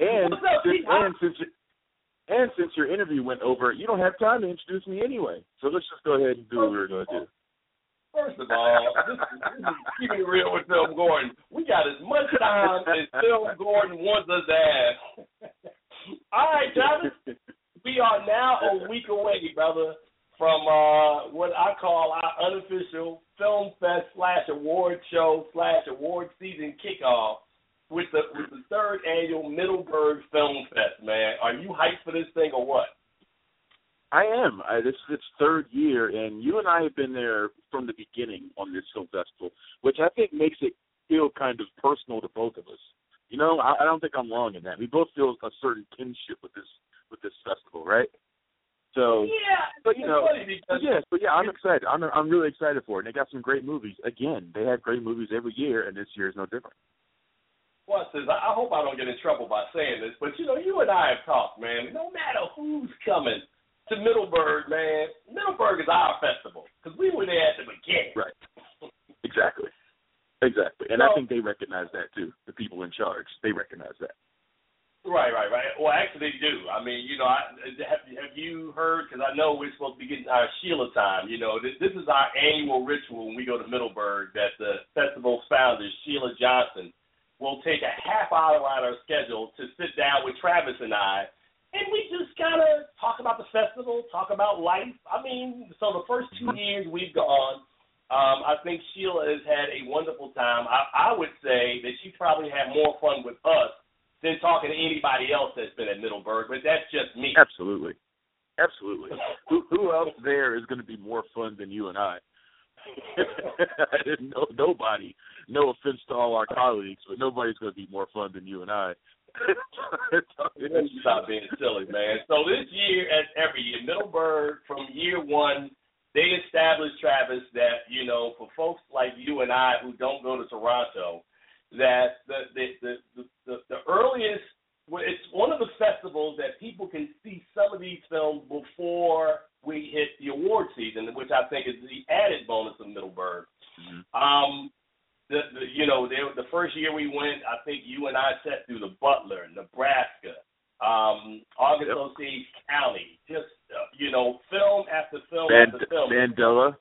since your interview went over, you don't have time to introduce me anyway. So let's just go ahead and do what we're going to do. First of all, this is keeping it real with Film Gordon. We got as much time as Film Gordon wants us to have. All right, Travis, we are now a week away, brother, from what I call our unofficial Film Fest / award show / award season kickoff with the third annual Middleburg Film Fest, man. Are you hyped for this thing or what? I am. This is its third year, and you and I have been there from the beginning on this film festival, which I think makes it feel kind of personal to both of us. You know, I don't think I'm wrong in that. We both feel a certain kinship with this festival, right? So, yeah, but you know, I'm excited. I'm really excited for it. And they got some great movies. Again, they have great movies every year, and this year is no different. Well, I hope I don't get in trouble by saying this, but you know, you and I have talked, man. No matter who's coming to Middleburg, man, Middleburg is our festival because we were there at the beginning. Right. Exactly. And so, I think they recognize that too. The people in charge, they recognize that. Right. Well, actually, they do. I mean, you know, have you heard? Because I know we're supposed to be getting our Sheila time. You know, this is our annual ritual when we go to Middleburg. That the festival's founder, Sheila Johnson, will take a half hour out of our schedule to sit down with Travis and I. And we just kind of talk about the festival, talk about life. I mean, so the first 2 years we've gone, I think Sheila has had a wonderful time. I would say that she probably had more fun with us than talking to anybody else that's been at Middleburg, but that's just me. Absolutely. Who else there is going to be more fun than you and I? Nobody. No offense to all our colleagues, but nobody's going to be more fun than you and I. Stop being silly, man. So this year, as every year, Middleburg, from year one, they established, Travis, that, you know, for folks like you and I who don't go to Toronto, that the earliest, it's one of the festivals that people can see some of these films before we hit the award season, which I think is the added bonus of Middleburg. Mm-hmm. The first year we went, I think you and I sat through the Butler, Nebraska, August Osage County, just, film after film after film. Mandela,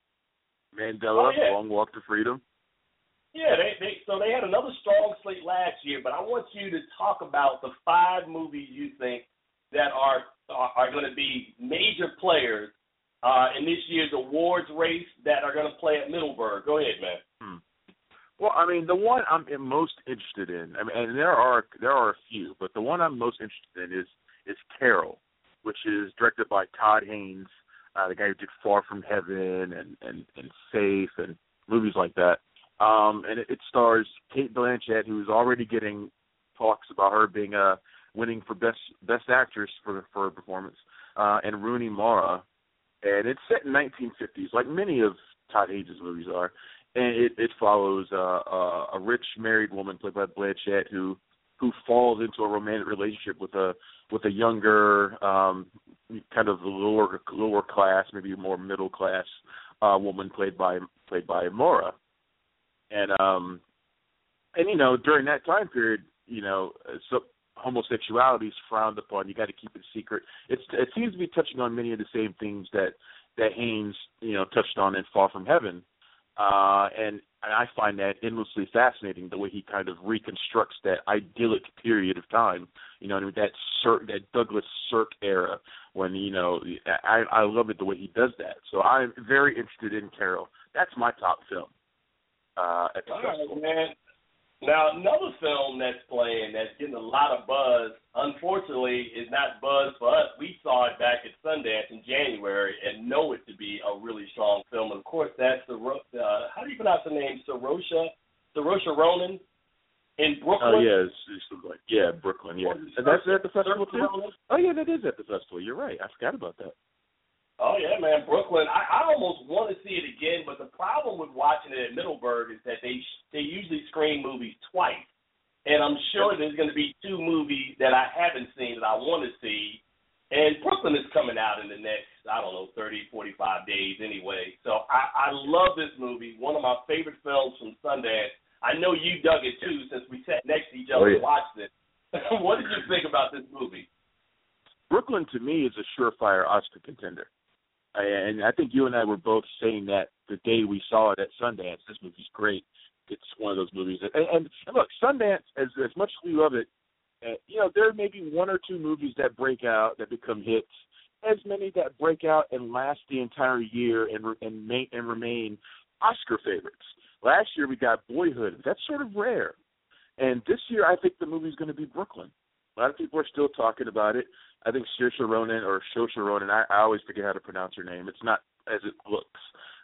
Long Walk to Freedom. Yeah, they had another strong slate last year, but I want you to talk about the 5 movies you think that are going to be major players in this year's awards race that are going to play at Middleburg. Go ahead, man. Well, I mean, the one I'm most interested in, and there are a few, but the one I'm most interested in is Carol, which is directed by Todd Haynes, the guy who did Far From Heaven and Safe and movies like that. And it stars Cate Blanchett, who's already getting talks about her being winning for best actress for her performance, and Rooney Mara. And it's set in 1950s, like many of Todd Haynes' movies are. And it follows a rich married woman played by Blanchett who falls into a romantic relationship with a younger, kind of lower class, maybe more middle class woman played by Mora. And you know, during that time period, you know, so homosexuality is frowned upon. You got to keep it secret. It seems to be touching on many of the same things that Haynes, you know, touched on in Far From Heaven. And I find that endlessly fascinating, the way he kind of reconstructs that idyllic period of time, you know, that Douglas Sirk era when, you know, I love it the way he does that. So I'm very interested in Carol. That's my top film at the festival. Right, man. Now, another film that's playing that's getting a lot of buzz, unfortunately, is not buzz for us. We saw it back at Sundance in January and know it to be a really strong film. And, of course, that's how do you pronounce the name? Saoirse Ronan in Brooklyn? Oh, yeah, Brooklyn, yeah. And that's at the festival, too? Oh, yeah, that is at the festival. You're right. I forgot about that. Oh, yeah, man, Brooklyn. I almost want to see it again, but the problem with watching it at Middleburg is that they usually screen movies twice. And I'm sure there's going to be two movies that I haven't seen that I want to see. And Brooklyn is coming out in the next, 30, 45 days anyway. So I love this movie, one of my favorite films from Sundance. I know you dug it, too, since we sat next to each other and watched it. What did you think about this movie? Brooklyn, to me, is a surefire Oscar contender. And I think you and I were both saying that the day we saw it at Sundance. This movie's great. It's one of those movies. And look, Sundance, as much as we love it, there may be one or two movies that break out, that become hits, as many that break out and last the entire year and remain Oscar favorites. Last year we got Boyhood. That's sort of rare. And this year I think the movie's going to be Brooklyn. A lot of people are still talking about it. I think Saoirse Ronan, I always forget how to pronounce her name. It's not as it looks.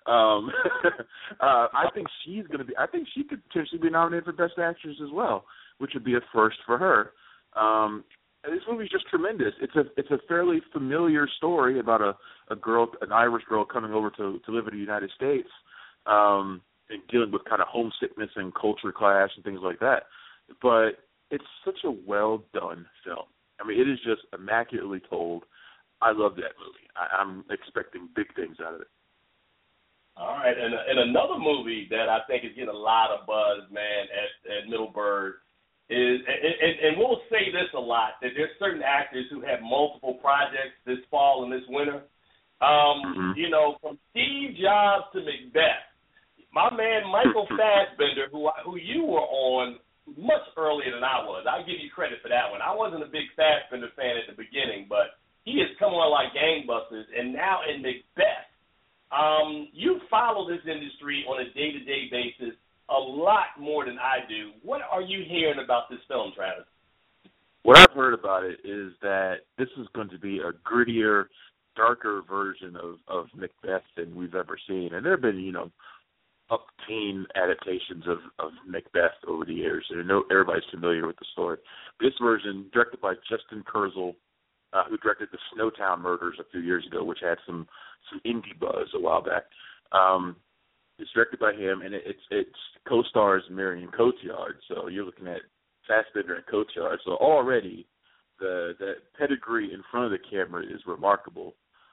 I think she's going to be. I think she could potentially be nominated for Best Actress as well, which would be a first for her. This movie's just tremendous. It's a fairly familiar story about a girl, an Irish girl, coming over to live in the United States, and dealing with kind of homesickness and culture clash and things like that. But it's such a well done film. I mean, it is just immaculately told. I love that movie. I'm expecting big things out of it. All right, and another movie that I think is getting a lot of buzz, man, at Middleburg is, and we'll say this a lot, that there's certain actors who have multiple projects this fall and this winter. From Steve Jobs to Macbeth. My man Michael Fassbender, who you were on much earlier than I was. I'll give you credit for that one. I wasn't a big Fassbender fan at the beginning, but he has come on like gangbusters. And now in Macbeth, you follow this industry on a day-to-day basis a lot more than I do. What are you hearing about this film, Travis? What I've heard about it is that this is going to be a grittier, darker version of Macbeth than we've ever seen. And there have been, up-teen adaptations of Macbeth over the years. And I know everybody's familiar with the story. This version, directed by Justin Kurzel, who directed the Snowtown Murders a few years ago, which had some indie buzz a while back. It's directed by him, and it's co-stars Marion Cotillard. So you're looking at Fassbender and Cotillard. So already the pedigree in front of the camera is remarkable.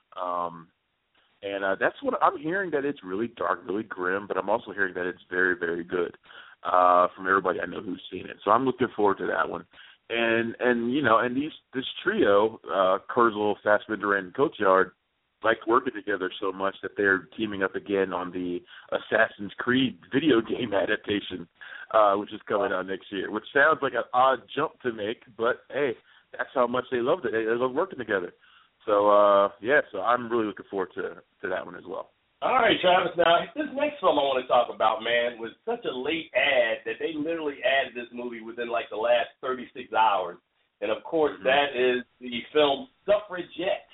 And that's what I'm hearing, that it's really dark, really grim, but I'm also hearing that it's very, very good from everybody I know who's seen it. So I'm looking forward to that one. And this trio, Kurzel, Fassbender, and Cotillard, like working together so much that they're teaming up again on the Assassin's Creed video game adaptation, which is coming out next year, which sounds like an odd jump to make, but hey, that's how much they loved it. They love working together. So, so I'm really looking forward to that one as well. All right, Travis. Now, this next film I want to talk about, man, was such a late ad that they literally added this movie within, like, the last 36 hours. And, of course, that is the film Suffragette.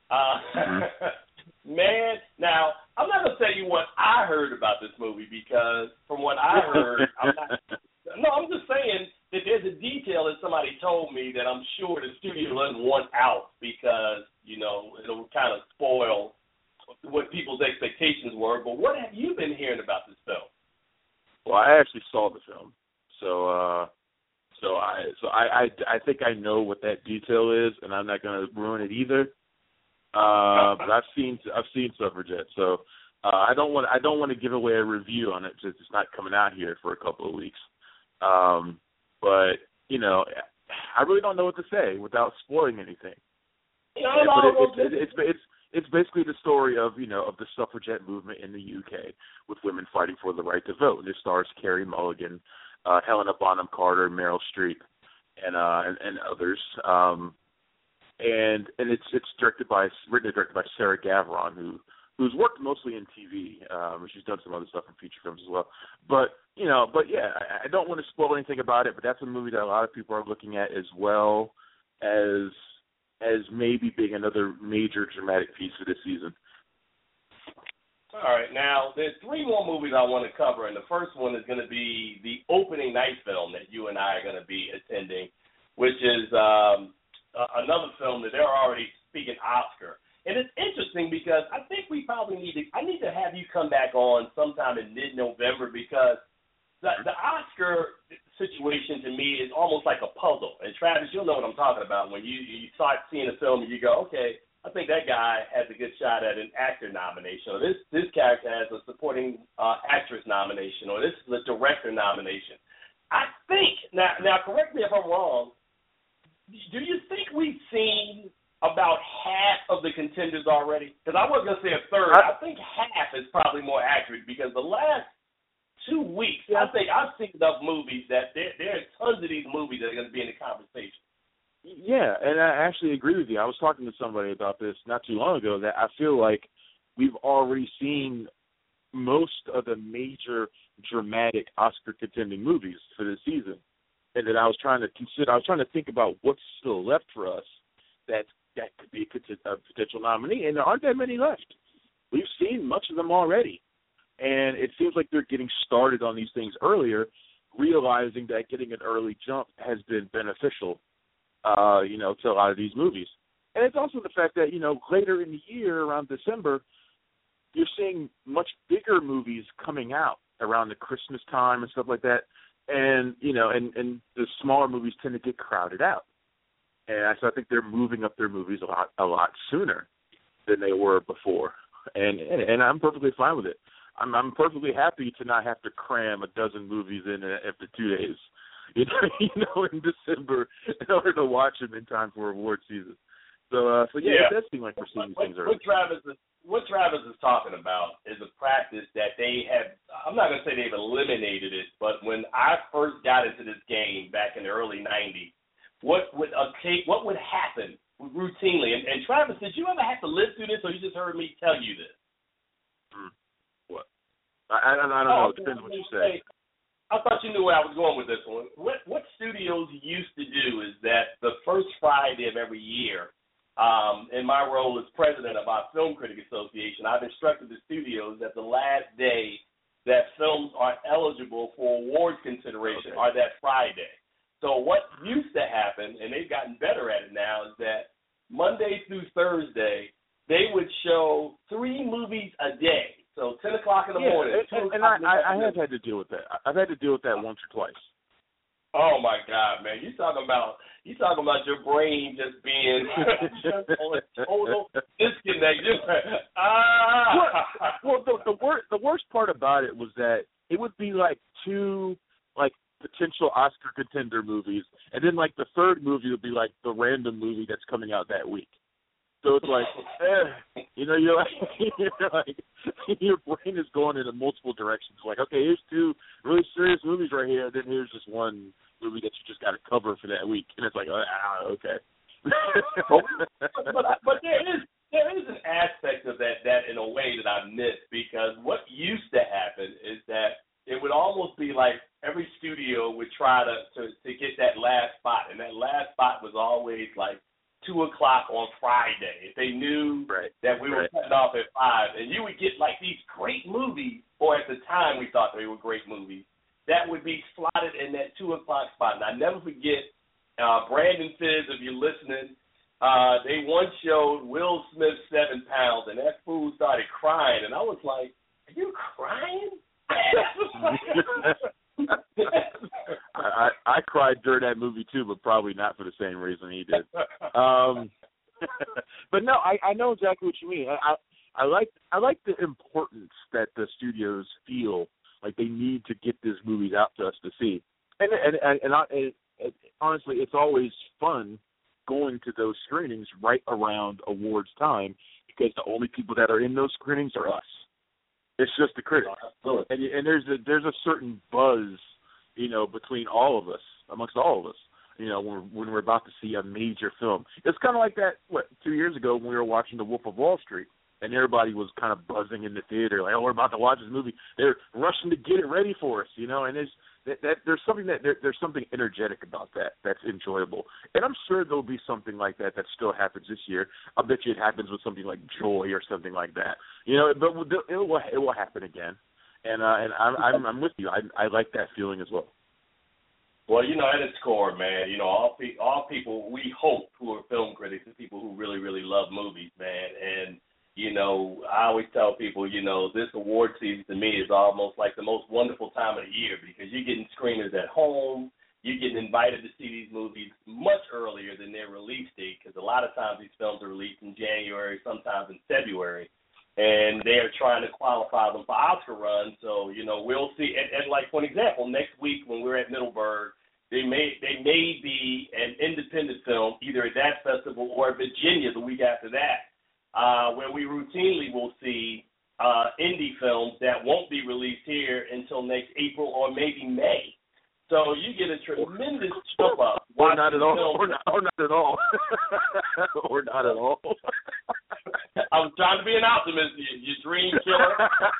Man, now, I'm not going to tell you what I heard about this movie because from what I heard, I'm just saying that there's a detail that somebody told me that I'm sure the studio doesn't want out because, it'll kind of spoil what people's expectations were. But what have you been hearing about this film? Well, I actually saw the film, so I think I know what that detail is, and I'm not going to ruin it either. But I've seen Suffragette, so I don't want to give away a review on it since it's not coming out here for a couple of weeks. But I really don't know what to say without spoiling anything. It's basically the story of the suffragette movement in the UK with women fighting for the right to vote. It stars Carey Mulligan, Helena Bonham Carter, Meryl Streep, and others. And it's written and directed by Sarah Gavron, who's worked mostly in TV. She's done some other stuff in feature films as well. But yeah, I don't want to spoil anything about it, but that's a movie that a lot of people are looking at as well as maybe being another major dramatic piece for this season. All right, now there's 3 more movies I want to cover, and the first one is going to be the opening night film that you and I are going to be attending, which is another film that they're already speaking Oscar. And it's interesting because I think we probably need to have you come back on sometime in mid-November, because the Oscar situation to me is almost like a puzzle. And Travis, you'll know what I'm talking about when you start seeing a film and you go, okay, I think that guy has a good shot at an actor nomination, or this character has a supporting actress nomination, or this is a director nomination. I think, now correct me if I'm wrong, do you think we've seen about half of the contenders already? Because I wasn't going to say a third. I think half is probably more accurate, because the last 2 weeks, I think I've seen enough movies that there are tons of these movies that are going to be in the conversation. Yeah, and I actually agree with you. I was talking to somebody about this not too long ago, that I feel like we've already seen most of the major dramatic Oscar contending movies for this season. And that I was trying to think about what's still left for us that could be a potential nominee, and there aren't that many left. We've seen much of them already. And it seems like they're getting started on these things earlier, realizing that getting an early jump has been beneficial to a lot of these movies. And it's also the fact that, later in the year, around December, you're seeing much bigger movies coming out around the Christmas time and stuff like that. And, and the smaller movies tend to get crowded out. And so I think they're moving up their movies a lot sooner than they were before. And I'm perfectly fine with it. I'm perfectly happy to not have to cram a dozen movies in after 2 days. In December, in order to watch them in time for award season. So yeah, it does seem like we're seeing things early. What Travis is talking about is a practice that they have. I'm not going to say they've eliminated it, but when I first got into this game back in the early '90s, what would happen routinely? And Travis, did you ever have to live through this, or you just heard me tell you this? What? I don't know. It depends on what you say. I thought you knew where I was going with this one. What studios used to do is that the first Friday of every year, in my role as president of our Film Critic Association, I've instructed the studios that the last day that films are eligible for award consideration are that Friday. So what used to happen, and they've gotten better at it now, is that Monday through Thursday, they would show 3 movies a day. So 10 o'clock in the morning. And I have had to deal with that. I've had to deal with that once or twice. Oh my God, man! You talking about your brain just being on a total disconnect. Well, the worst part about it was that it would be like 2 potential Oscar contender movies, and then the third movie would be the random movie that's coming out that week. So it's you're your brain is going in multiple directions. Okay, here's 2 really serious movies right here, then here's just one movie that you just got to cover for that week, and it's okay. but there is an aspect of that in a way that I missed, because what used to happen is that it would almost be like every studio would try to get that last spot, and that last spot was always 2 o'clock on Friday. If they knew that we were cutting off at 5, and you would get these great movies, or at the time we thought they were great movies, that would be slotted in that 2 o'clock spot. And I never forget, Brandon Fizz, if you're listening, they once showed Will Smith's 7 Pounds, and that fool started crying, and I was like, "Are you crying?" I cried during that movie too, but probably not for the same reason he did. But no, I know exactly what you mean. I like the importance that the studios feel like they need to get these movies out to us to see. And honestly, it's always fun going to those screenings right around awards time, because the only people that are in those screenings are us. It's just the critics, and there's a certain buzz, between all of us, amongst all of us, when we're about to see a major film. It's kind of like that, 2 years ago when we were watching The Wolf of Wall Street, and everybody was kind of buzzing in the theater, like, oh, we're about to watch this movie. They're rushing to get it ready for us, you know. And there's something energetic about that that's enjoyable. And I'm sure there'll be something like that still happens this year. I bet you it happens with something like Joy or something like that, you know. But it will happen again. And I'm with you. I like that feeling as well. Well, you know, at its core, man, you know, all people, we hope, who are film critics and people who really, really love movies, man. And, you know, I always tell people, you know, this award season to me is almost like the most wonderful time of the year because you're getting screeners at home. You're getting invited to see these movies much earlier than their release date because a lot of times these films are released in January, sometimes in February. And they are trying to qualify them for Oscar runs. So, you know, we'll see. And like, for an example, next week when we're at Middleburg, they may be an independent film either at that festival or Virginia the week after that, where we routinely will see indie films that won't be released here until next April or maybe May. So you get a tremendous jump up. Or not at all. Or not at all. Or not at all. I was trying to be an optimist. You dream killer.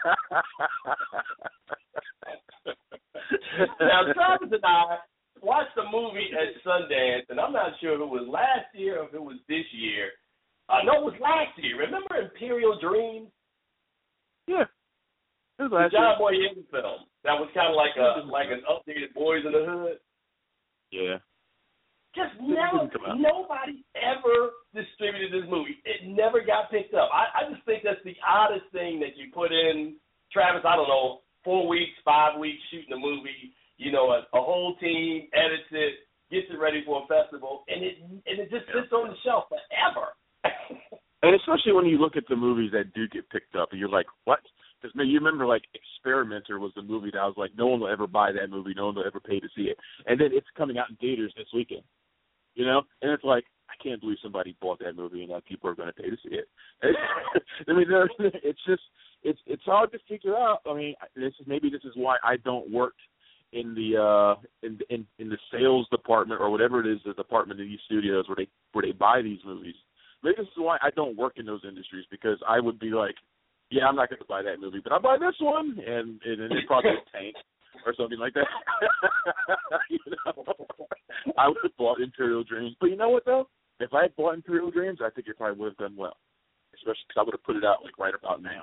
Now, Travis and I watched the movie at Sundance, and I'm not sure if it was last year or if it was this year. No, it was last year. Remember Imperial Dreams? Yeah. It was last year. The John Boyega film. That was kind of like an updated Boys in the Hood. Yeah. Just nobody ever distributed this movie. It never got picked up. I just think that's the oddest thing that you put in, Travis, I don't know, 4 weeks, 5 weeks shooting a movie, you know, a whole team edits it, gets it ready for a festival, and it just sits on the shelf forever. And especially when you look at the movies that do get picked up, and you're like, what? Because you remember, like, Experimenter was the movie that I was like, no one will ever buy that movie, no one will ever pay to see it. And then it's coming out in theaters this weekend, you know? And it's like, I can't believe somebody bought that movie and now people are going to pay to see it. I mean, it's just, it's hard to figure out. I mean, this is why I don't work in the in the sales department or whatever it is, the department in these studios where they buy these movies. Maybe this is why I don't work in those industries, because I would be like, yeah, I'm not going to buy that movie, but I'll buy this one, and it probably tank or something like that. You know? I would have bought Imperial Dreams. But you know what, though? If I had bought Imperial Dreams, I think it probably would have done well, especially because I would have put it out, like, right about now.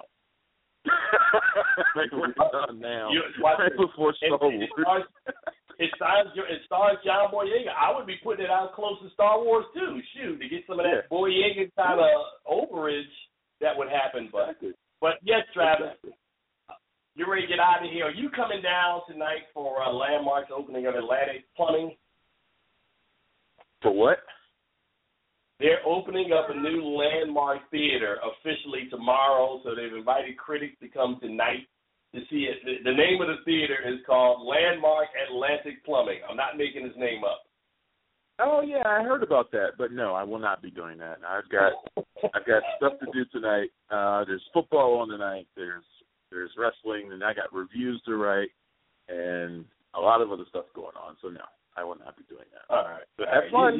Right before Star Wars. It stars John Boyega. I would be putting it out close to Star Wars, too. Shoot, to get some of that Boyega kind of overage that would happen. But yes, Travis, you're ready to get out of here. Are you coming down tonight for Landmark's opening of Atlantic Plumbing? For what? They're opening up a new Landmark Theater officially tomorrow, so they've invited critics to come tonight to see it. The name of the theater is called Landmark Atlantic Plumbing. I'm not making his name up. Oh yeah, I heard about that, but no, I will not be doing that. I've got stuff to do tonight. There's football on tonight. There's wrestling, and I got reviews to write, and a lot of other stuff going on. So no, I will not be doing that. All right, but have fun.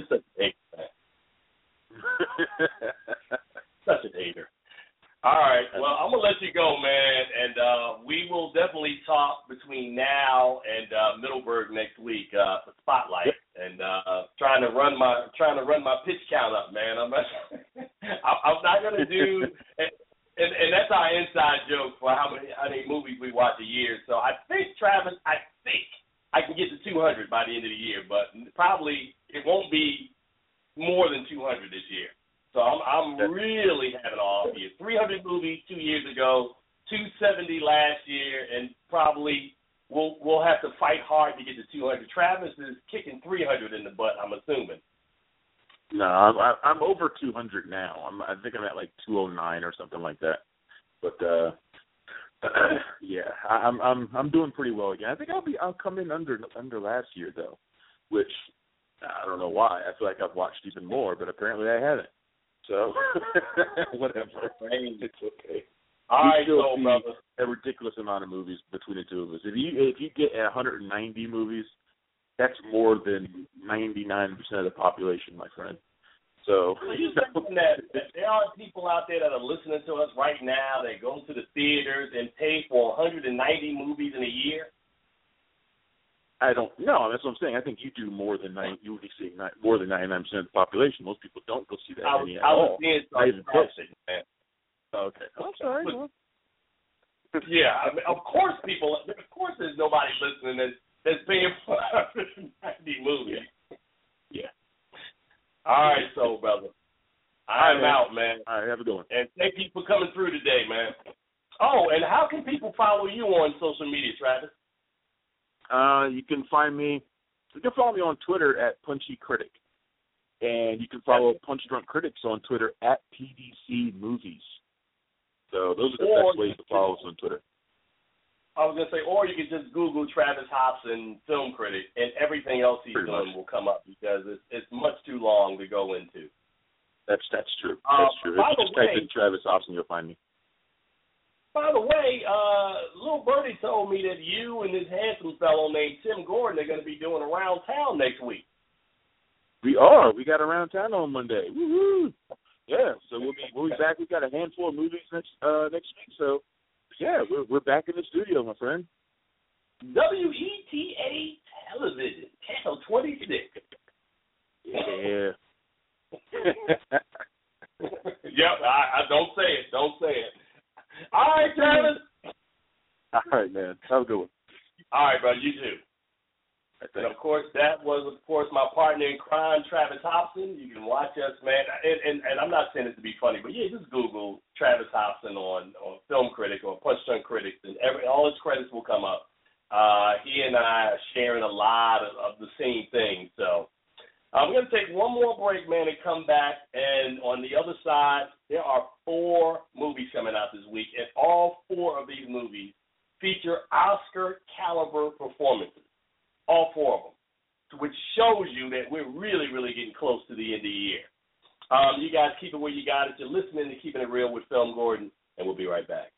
Such a hater. All right, well, I'm going to let you go, man, and we will definitely talk between now and Middleburg next week for Spotlight, and trying to run my pitch count up, man. I'm not going to do, and that's our inside joke for how many movies we watch a year. So I think, Travis, I can get to 200 by the end of the year, but probably it won't be more than 200 this year. So I'm really having an off year. 300 movies 2 years ago, 270 last year, and probably we'll have to fight hard to get to 200. Travis is kicking 300 in the butt, I'm assuming. No, I'm over 200 now. I think I'm at like 209 or something like that. But yeah, I'm doing pretty well again. I think I'll come in under last year though, which I don't know why. I feel like I've watched even more, but apparently I haven't. So, whatever. It's okay. All right, so, brother. A ridiculous amount of movies between the two of us. If you get 190 movies, that's more than 99% of the population, my friend. So you saying that there are people out there that are listening to us right now that go to the theaters and pay for 190 movies in a year? I don't know. That's what I'm saying. I think you do more than you would be seeing more than 99% of the population. Most people don't go see that many at all. Not even close. Man. Okay. I'm sorry. Yeah, I mean, of course there's nobody listening that's paying for 190 movies. Yeah. All right, so brother, I'm out, man. All right, have a good one. And thank you for coming through today, man. Oh, and how can people follow you on social media, Travis? You can follow me on Twitter at Punchy Critic, and you can follow Punch Drunk Critics on Twitter at PDC Movies. So those are the best ways to follow us on Twitter. I was gonna say, or you can just Google Travis Hobson film critic, and everything else he's doing will come up because it's much too long to go into. That's true. That's true. If you just type in Travis Hobson, you'll find me. By the way, Lil Birdie told me that you and this handsome fellow named Tim Gordon are going to be doing Around Town next week. We are. We got Around Town on Monday. Woohoo! Yeah. So we'll be back. We've got a handful of movies next week. So yeah, we're back in the studio, my friend. WETA Television, Channel 26. Yeah. Yep. I don't say it. Don't say it. All right, Travis. All right, man. Have a good one. All right, bro. You too. And, of course, that was, my partner in crime, Travis Hobson. You can watch us, man. And I'm not saying it to be funny, but, yeah, just Google Travis Hobson on Film Critic or Punch Drunk Critics, and all his credits will come up. He and I are sharing a lot of the same things. So we're going to take one more break, man, and come back. And on the other side, there are 4 movies coming out this week, and all 4 of these movies feature Oscar-caliber performances, all 4 of them, which shows you that we're really, really getting close to the end of the year. You guys keep it where you got it. You're listening to Keeping It Real with Film Gordon, and we'll be right back.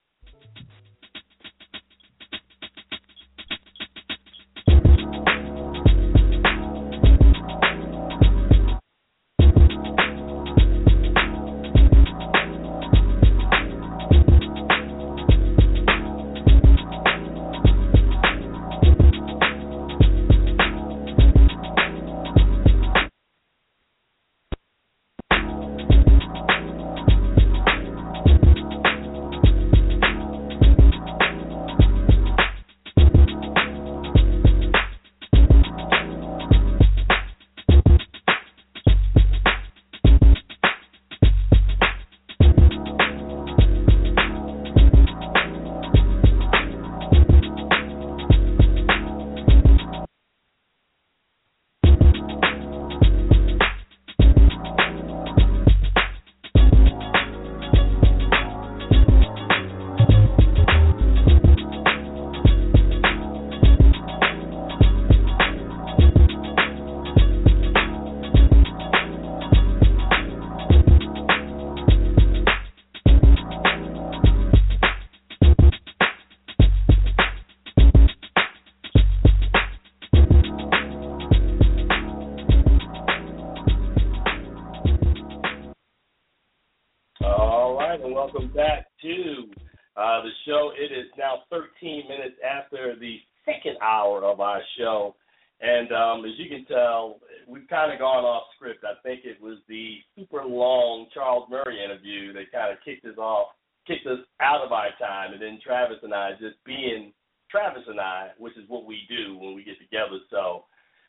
Welcome back to the show. It is now 13 minutes after the second hour of our show. And as you can tell, we've kind of gone off script. I think it was the super long Charles Murray interview that kind of kicked us out of our time. And then Travis and I just being Travis and I, which is what we do when we get together. So,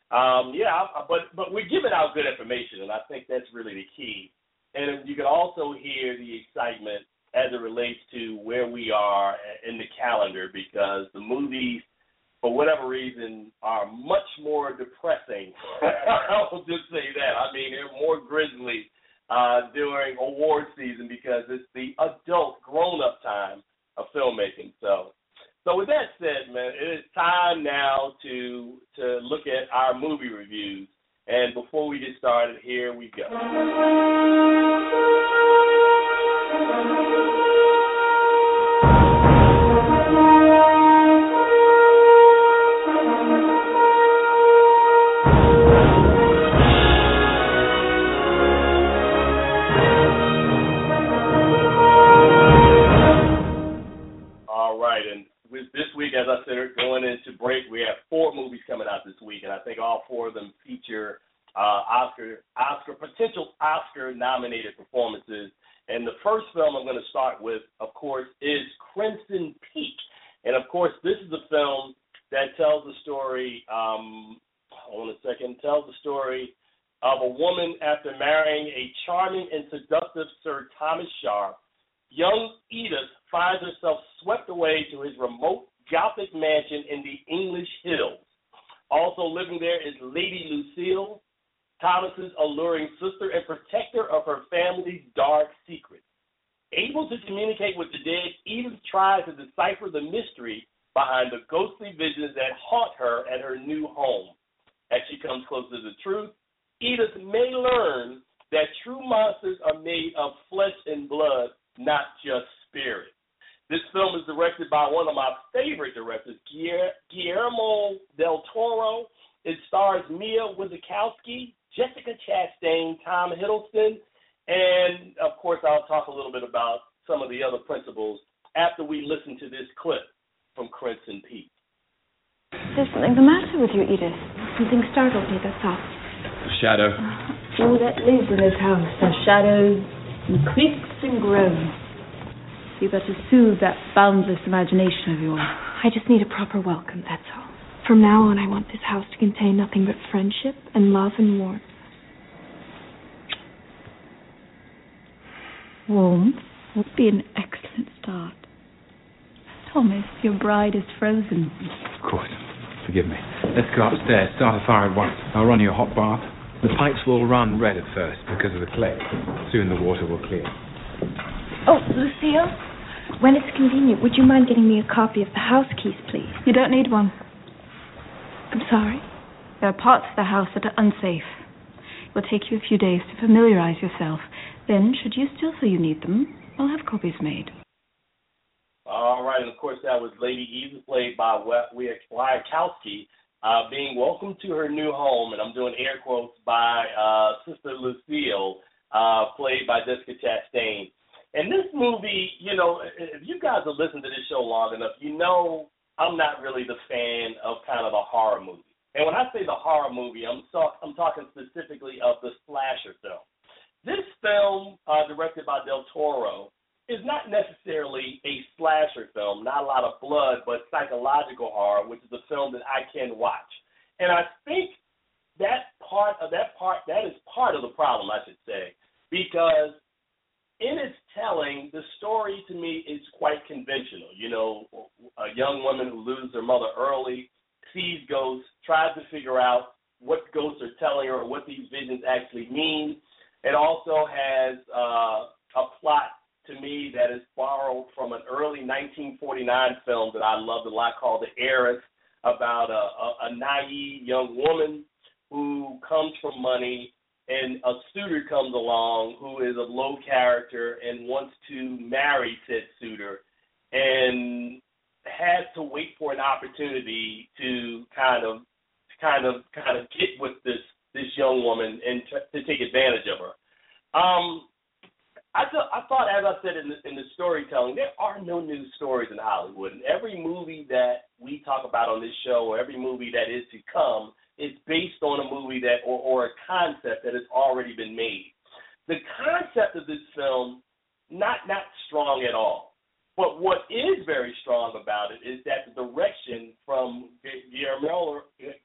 but we're giving out good information, and I think that's really the key. And you can also hear the excitement as it relates to where we are in the calendar, because the movies, for whatever reason, are much more depressing. I'll just say that. I mean, they're more grisly during award season because it's the adult, grown-up time of filmmaking. So with that said, man, it is time now to look at our movie reviews. And before we get started, here we go. And the first film I'm going to start with, of course, is Crimson Peak. And, of course, this is a film that tells the story, tells the story of a woman after marrying a charming and seductive Sir Thomas Sharp. Young Edith finds herself swept away to his remote Gothic mansion in the English hills. Also living there is Lady Lucille, Thomas's alluring sister and protector of her family's dark secrets. Able to communicate with the dead, Edith tries to decipher the mystery behind the ghostly visions that haunt her at her new home. As she comes closer to the truth, Edith may learn that true monsters are made of flesh and blood, not just spirit. This film is directed by one of my favorite directors, Guillermo del Toro. It stars Mia Wasikowska, Jessica Chastain, Tom Hiddleston, and, of course, I'll talk a little bit about some of the other principals after we listen to this clip from Crimson Peak. There's something the matter with you, Edith. Something startled me, that's all. A shadow. All that lives in this house are shadows and creaks and groans. You better soothe that boundless imagination of yours. I just need a proper welcome, that's all. From now on, I want this house to contain nothing but friendship and love and warmth. Warmth would be an excellent start. Thomas, your bride is frozen. Of course. Forgive me. Let's go upstairs. Start a fire at once. I'll run you a hot bath. The pipes will run red at first because of the clay. Soon the water will clear. Oh, Lucille, when it's convenient, would you mind getting me a copy of the house keys, please? You don't need one. I'm sorry? There are parts of the house that are unsafe. It will take you a few days to familiarize yourself. Then, should you still feel you need them, I'll have copies made. All right, and of course that was Lady Edith, played by Wasikowska, being welcomed to her new home, and I'm doing air quotes, by Sister Lucille, played by Jessica Chastain. And this movie, you know, if you guys have listened to this show long enough, you know I'm not really the fan of kind of a horror movie. And when I say the horror movie, I'm talking specifically of the slasher film. This film, directed by Del Toro, is not necessarily a slasher film, not a lot of blood, but psychological horror, which is a film that I can watch. And I think that is part of the problem, I should say, because in its telling, the story to me is quite conventional. You know, a young woman who loses her mother early, sees ghosts, tries to figure out what ghosts are telling her or what these visions actually mean. It also has a plot to me that is borrowed from an early 1949 film that I loved a lot called The Heiress, about a naive young woman who comes from money, and a suitor comes along who is of low character and wants to marry said suitor, and has to wait for an opportunity to kind of get with this young woman and to take advantage of her. I thought, as I said in the storytelling, there are no new stories in Hollywood, and every movie that we talk about on this show, or every movie that is to come, is based on a movie that or a concept that has already been made. The concept of this film, not strong at all. But what is very strong about it is that the direction from Guillermo,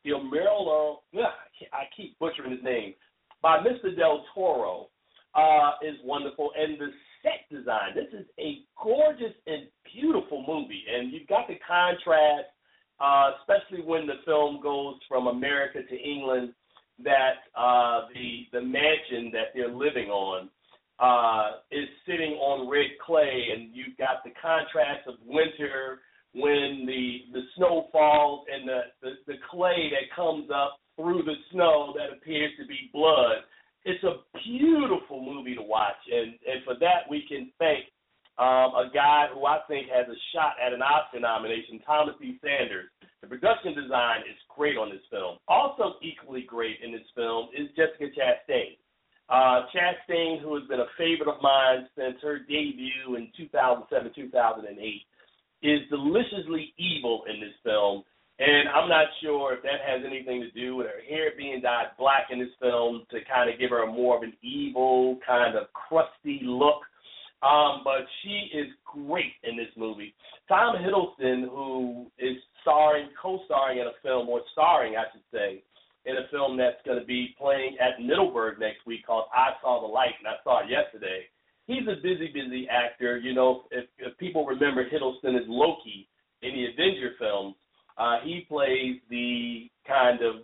I keep butchering his name, by Mr. Del Toro, is wonderful. And the set design, this is a gorgeous and beautiful movie. And you've got the contrast, especially when the film goes from America to England, that the mansion that they're living on is sitting on red clay, and you've got the contrast of winter when the snow falls and the clay that comes up through the snow that appears to be blood. It's a beautiful movie to watch, and for that we can thank a guy who I think has a shot at an Oscar nomination, Thomas E. Sanders. The production design is great on this film. Also equally great in this film is Jessica Chastain. Chastain, who has been a favorite of mine since her debut in 2007-2008, is deliciously evil in this film, and I'm not sure if that has anything to do with her hair being dyed black in this film to kind of give her more of an evil, kind of crusty look. but she is great in this movie. Tom Hiddleston, who is co-starring in a film, or starring, I should say, in a film that's going to be playing at Middleburg next week called I Saw the Light, and I saw it yesterday. He's a busy actor. You know, if people remember Hiddleston as Loki in the Avenger films, he plays the kind of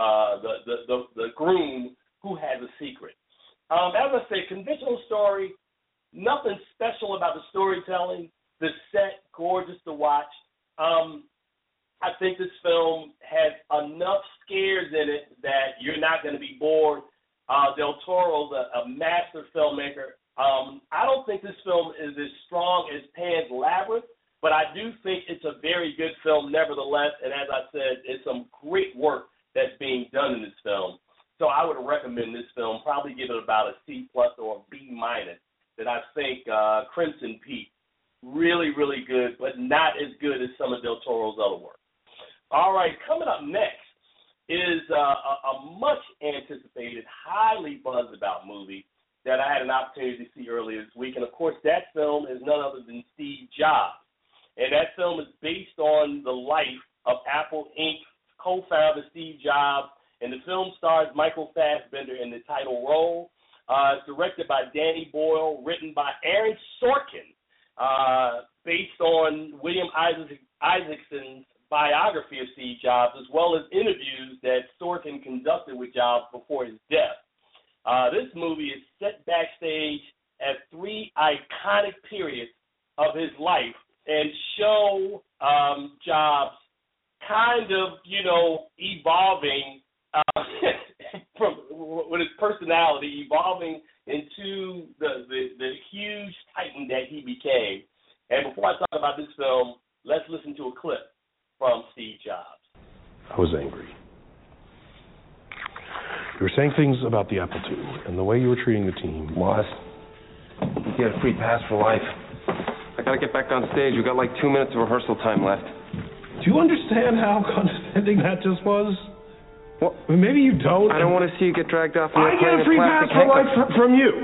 the groom who has a secret. As I say, conventional story, nothing special about the storytelling. The set, gorgeous to watch. I think this film has enough scares in it that you're not going to be bored. Del Toro's a master filmmaker. I don't think this film is as strong as Pan's Labyrinth, but I do think it's a very good film nevertheless, and as I said, it's some great work that's being done in this film. So I would recommend this film, probably give it about a C+ or a B-. That I think Crimson Peak, really, really good, but not as good as some of Del Toro's other work. All right, coming up next is a much-anticipated, highly buzzed-about movie that I had an opportunity to see earlier this week. And, of course, that film is none other than Steve Jobs. And that film is based on the life of Apple Inc. co-founder Steve Jobs. And the film stars Michael Fassbender in the title role. It's directed by Danny Boyle, written by Aaron Sorkin, based on William Isaacson's biography of Steve Jobs, as well as interviews that Sorkin conducted with Jobs before his death. This movie is set backstage at 3 iconic periods of his life and show Jobs kind of, evolving from with his personality, evolving into the huge titan that he became. And before I talk about this film, let's listen to a clip from Steve Jobs. I was angry. You were saying things about the Apple II and the way you were treating the team. Was? You had a free pass for life. I gotta get back on stage. We got like 2 minutes of rehearsal time left. Do you understand how condescending that just was? Well, I mean, maybe you don't. I don't want to see you get dragged off. I get a free pass for life from you.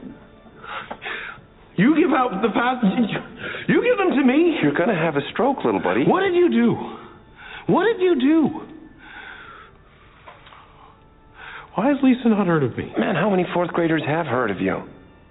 You give out the pass. You give them to me. You're gonna have a stroke, little buddy. What did you do? What did you do? Why has Lisa not heard of me? Man, how many fourth graders have heard of you?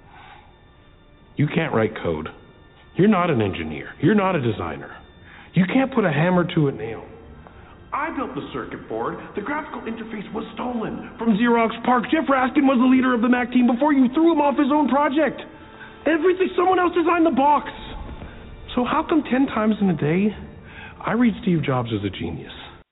You can't write code. You're not an engineer. You're not a designer. You can't put a hammer to a nail. I built the circuit board. The graphical interface was stolen from Xerox PARC. Jeff Raskin was the leader of the Mac team before you threw him off his own project. Everything, someone else designed the box. So how come 10 times in a day I read Steve Jobs as a genius?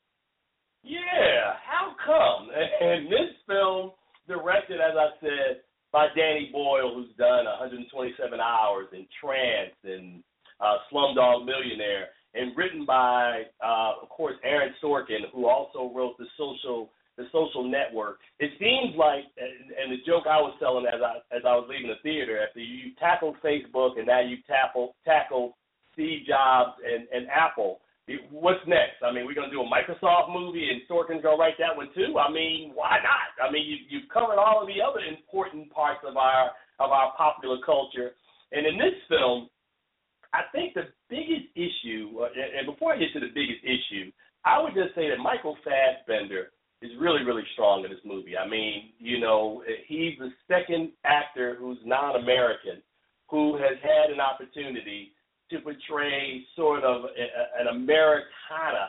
Yeah, how come? And this film, directed, as I said, by Danny Boyle, who's done 127 Hours and Trance and Slumdog Millionaire, and written by, of course, Aaron Sorkin, who also wrote The Social Network. It seems like, and the joke I was telling as I was leaving the theater, after you tackled Facebook and now you tackled Steve Jobs and Apple, what's next? I mean, we're going to do a Microsoft movie and Sorkin's going to write that one too? I mean, why not? I mean, you've covered all of the other important parts of our popular culture. And in this film, I think the biggest issue, and before I get to the biggest issue, I would just say that Michael Fassbender is really, really strong in this movie. I mean, he's the second actor who's non-American who has had an opportunity to portray sort of an Americana,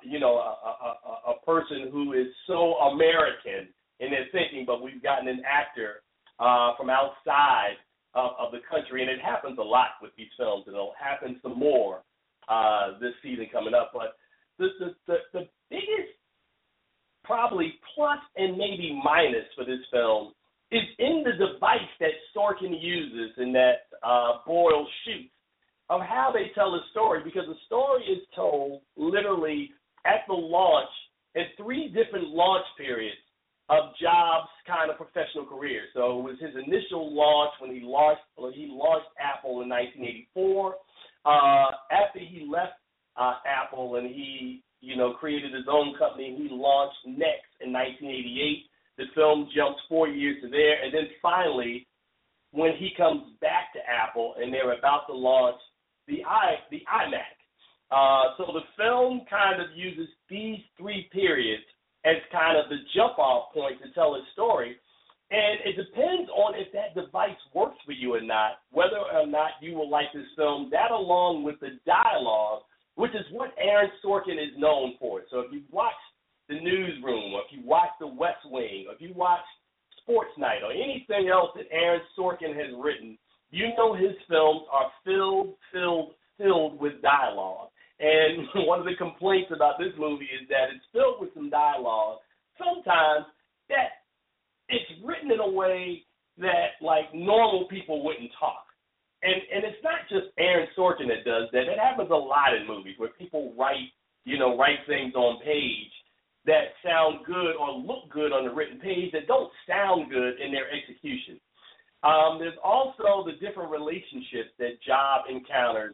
a person who is so American in their thinking, but we've gotten an actor from outside of the country, and it happens a lot with these films, and it'll happen some more this season coming up. But the biggest probably plus and maybe minus for this film is in the device that Sorkin uses and that Boyle shoots, of how they tell the story, because the story is told literally at the launch in 3 different launch periods of Jobs' kind of professional career. So it was his initial launch when he launched Apple in 1984. After he left Apple and he created his own company, he launched Next in 1988. The film jumps 4 years to there, and then finally, when he comes back to Apple, and they're about to launch the iMac. So the film kind of uses these 3 periods as kind of the jump-off point to tell a story. And it depends on if that device works for you or not, whether or not you will like this film, that along with the dialogue, which is what Aaron Sorkin is known for. So if you watch The Newsroom, or if you watch The West Wing, or if you watch Sports Night, or anything else that Aaron Sorkin has written, you know his films are filled with dialogue. And one of the complaints about this movie is that it's filled with some dialogue, sometimes that it's written in a way that, like, normal people wouldn't talk. And it's not just Aaron Sorkin that does that. It happens a lot in movies where people write things on page that sound good or look good on the written page that don't sound good in their execution. There's also the different relationships that Job encounters.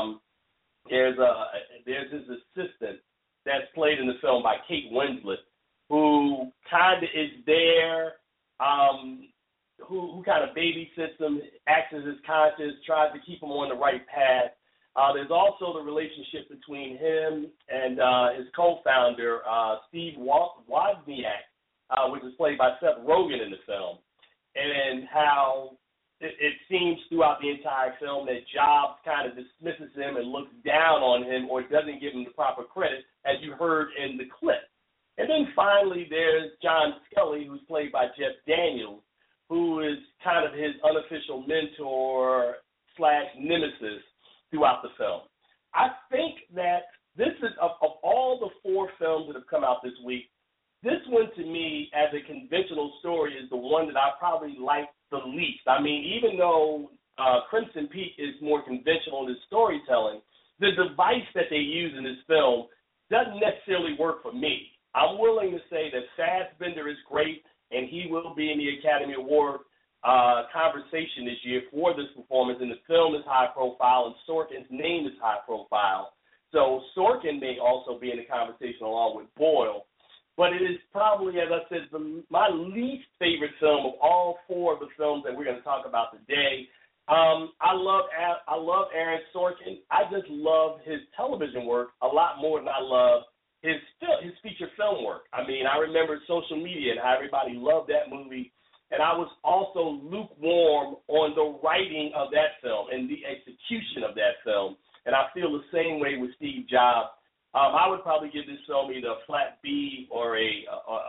There's his assistant that's played in the film by Kate Winslet, who kind of is there, who kind of babysits him, acts as his conscience, tries to keep him on the right path. There's also the relationship between him and his co-founder, Steve Wozniak, which is played by Seth Rogen in the film, and how it seems throughout the entire film that Jobs kind of dismisses him and looks down on him or doesn't give him the proper credit, as you heard in the clip. And then finally there's John Scully, who's played by Jeff Daniels, who is kind of his unofficial mentor / nemesis throughout the film. I think that this is, of all the 4 films that have come out this week, this one to me as a conventional story is the one that I probably like the least. I mean, even though Crimson Peak is more conventional in its storytelling, the device that they use in this film doesn't necessarily work for me. I'm willing to say that Fassbender is great, and he will be in the Academy Award conversation this year for this performance, and the film is high profile, and Sorkin's name is high profile. So Sorkin may also be in the conversation along with Boyle. But it is probably, as I said, my least favorite film of all 4 of the films that we're going to talk about today. I love Aaron Sorkin. I just love his television work a lot more than I love his feature film work. I mean, I remember Social Media and how everybody loved that movie. And I was also lukewarm on the writing of that film and the execution of that film. And I feel the same way with Steve Jobs. I would probably give this film either a flat B or a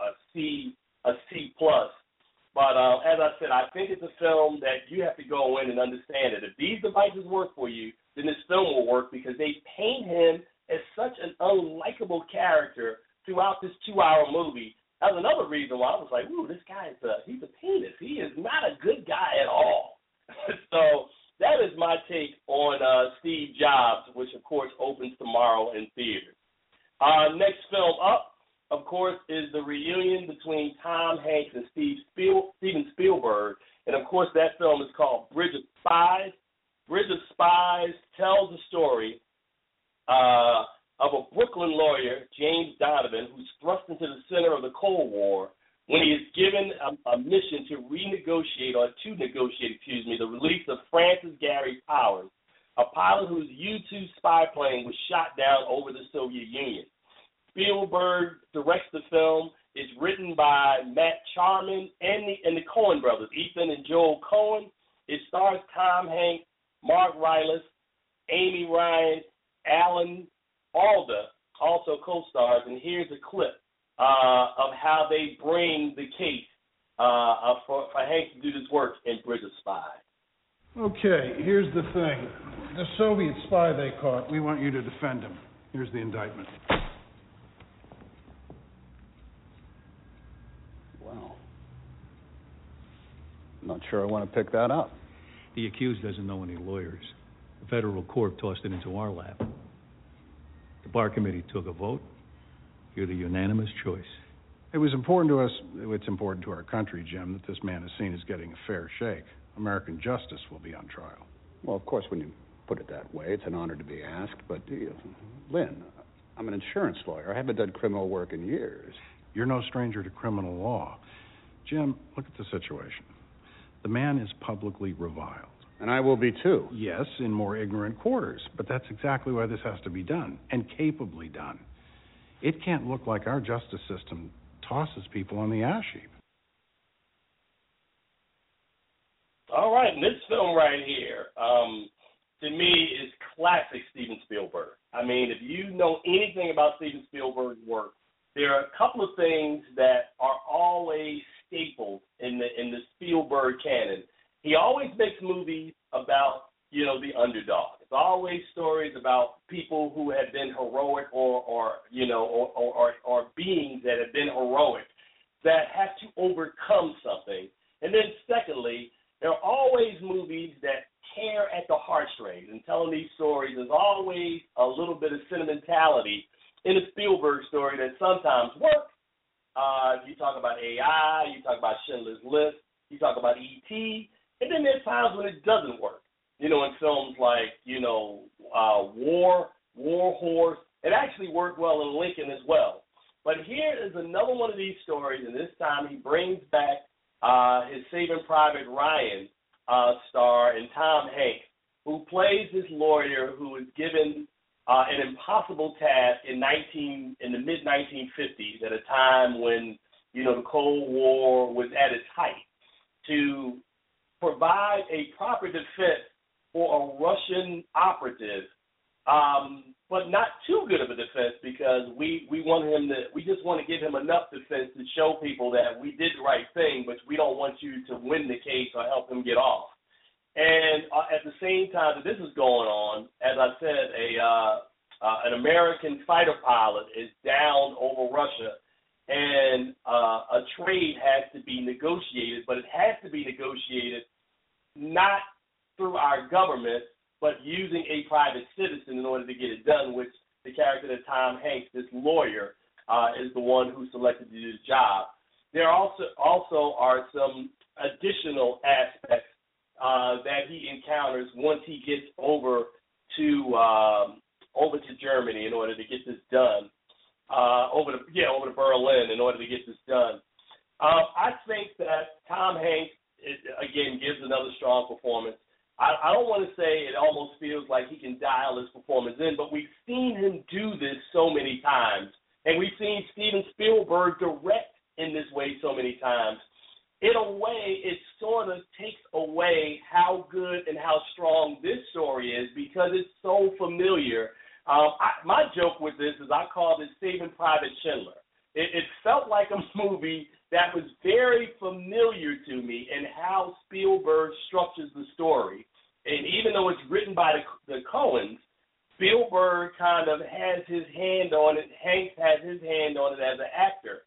C plus. But as I said, I think it's a film that you have to go in and understand it. If these devices work for you, then this film will work because they paint him as such an unlikable character throughout this 2-hour movie. That's another reason why I was like, ooh, this guy he's a penis. He is not a good guy at all. So that is my take on Steve Jobs, which, of course, opens tomorrow in theaters. Next film up, of course, is the reunion between Tom Hanks and Steven Spielberg. And, of course, that film is called Bridge of Spies. Bridge of Spies tells the story of a Brooklyn lawyer, James Donovan, who's thrust into the center of the Cold War when he is given a mission to negotiate the release of Francis Gary Powers, a pilot whose U-2 spy plane was shot down over the Soviet Union. Spielberg directs the film. It's written by Matt Charman and the Coen brothers, Ethan and Joel Coen. It stars Tom Hanks, Mark Rylance, Amy Ryan, Alan Alda, also co-stars, and here's a clip of how they bring the case for Hanks to do this work in Bridge of Spies. Okay, here's the thing. The Soviet spy they caught, we want you to defend him. Here's the indictment. Wow. I'm not sure I want to pick that up. The accused doesn't know any lawyers. The federal court tossed it into our lap. The bar committee took a vote. You're the unanimous choice. It was important to us, it's important to our country, Jim, that this man is seen as getting a fair shake. American justice will be on trial. Well, of course, when you put it that way, it's an honor to be asked. But, Lynn, I'm an insurance lawyer. I haven't done criminal work in years. You're no stranger to criminal law. Jim, look at the situation. The man is publicly reviled. And I will be too. Yes, in more ignorant quarters. But that's exactly why this has to be done, and capably done. It can't look like our justice system tosses people on the ash heap. All right, and this film right here, to me, is classic Steven Spielberg. I mean, if you know anything about Steven Spielberg's work, there are a couple of things that are always staples in the Spielberg canon. He always makes movies about, the underdog. It's always stories about people who have been heroic or beings that have been heroic that have to overcome something. And then secondly, there are always movies that tear at the heartstrings, and telling these stories. There's always a little bit of sentimentality in a Spielberg story that sometimes works. You talk about AI, you talk about Schindler's List, you talk about E.T., and then there's times when it doesn't work. In films like, War Horse, it actually worked well in Lincoln as well. But here is another one of these stories, and this time he brings back his Saving Private Ryan star and Tom Hanks, who plays this lawyer who is given an impossible task in the mid-1950s, at a time when the Cold War was at its height, to provide a proper defense for a Russian operative, but not too good of a defense, because we just want to give him enough defense to show people that we did the right thing, but we don't want you to win the case or help him get off. And at the same time that this is going on, as I said, an American fighter pilot is down over Russia, and a trade has to be negotiated, but it has to be negotiated not through our government, but using a private citizen in order to get it done, which the character of Tom Hanks, this lawyer, is the one who selected to do the job. There also are some additional aspects that he encounters once he gets over to Germany in order to get this done, over to Berlin in order to get this done. I think that Tom Hanks, again, gives another strong performance. I don't want to say it almost feels like he can dial his performance in, but we've seen him do this so many times, and we've seen Steven Spielberg direct in this way so many times. In a way, it sort of takes away how good and how strong this story is, because it's so familiar. My joke with this is I called it Saving Private Schindler. It felt like a movie that was very familiar to me in how Spielberg structures the story. And even though it's written by the Coens, Spielberg kind of has his hand on it. Hanks has his hand on it as an actor.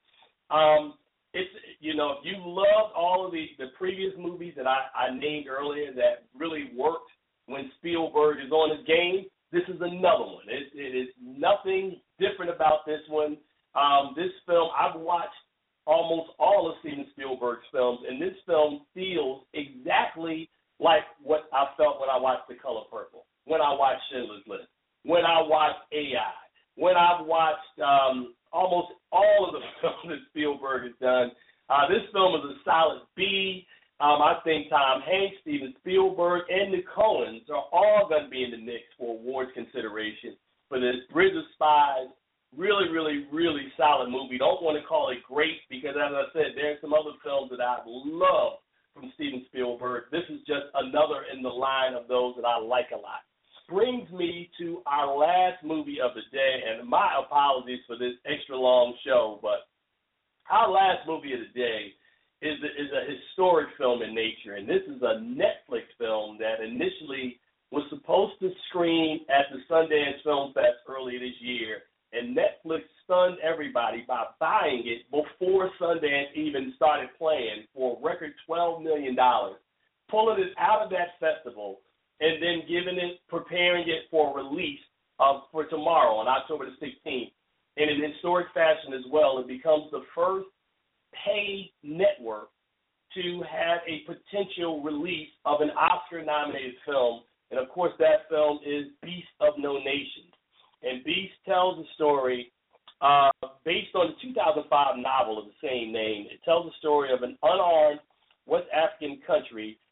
It's, if you loved all of the previous movies that I named earlier that really worked when Spielberg is on his game, this is another one. It is nothing different about this one. This film, I've watched almost all of Steven Spielberg's films, and this film feels exactly like what I felt when I watched The Color Purple, when I watched Schindler's List, when I watched AI, when I've watched almost all of the films that Spielberg has done. This film is a solid B. I think Tom Hanks, Steven Spielberg, and the Coens are all going to be in the mix for awards consideration for this. Bridge of Spies, really, really, really solid movie. Don't want to call it great because, as I said, there's some other films that I love from Steven Spielberg. This is just another in the line of those that I like a lot. Brings me to our last movie of the day, and my apologies for this extra long show, but our last movie of the day is a historic film in nature, and this is a Netflix film that initially was supposed to screen at the Sundance Film Fest earlier this year, and Netflix stunned everybody by buying it before Sundance even started playing for a record $12 million, pulling it out of that festival, and then preparing it for release for tomorrow on October the 16th. In an historic fashion as well, it becomes the first paid network to have a potential release of an Oscar-nominated film. And, of course, that film is Beast of No Nations. And Beast tells a story based on the 2005 novel of the same name. It tells the story of an unarmed West African country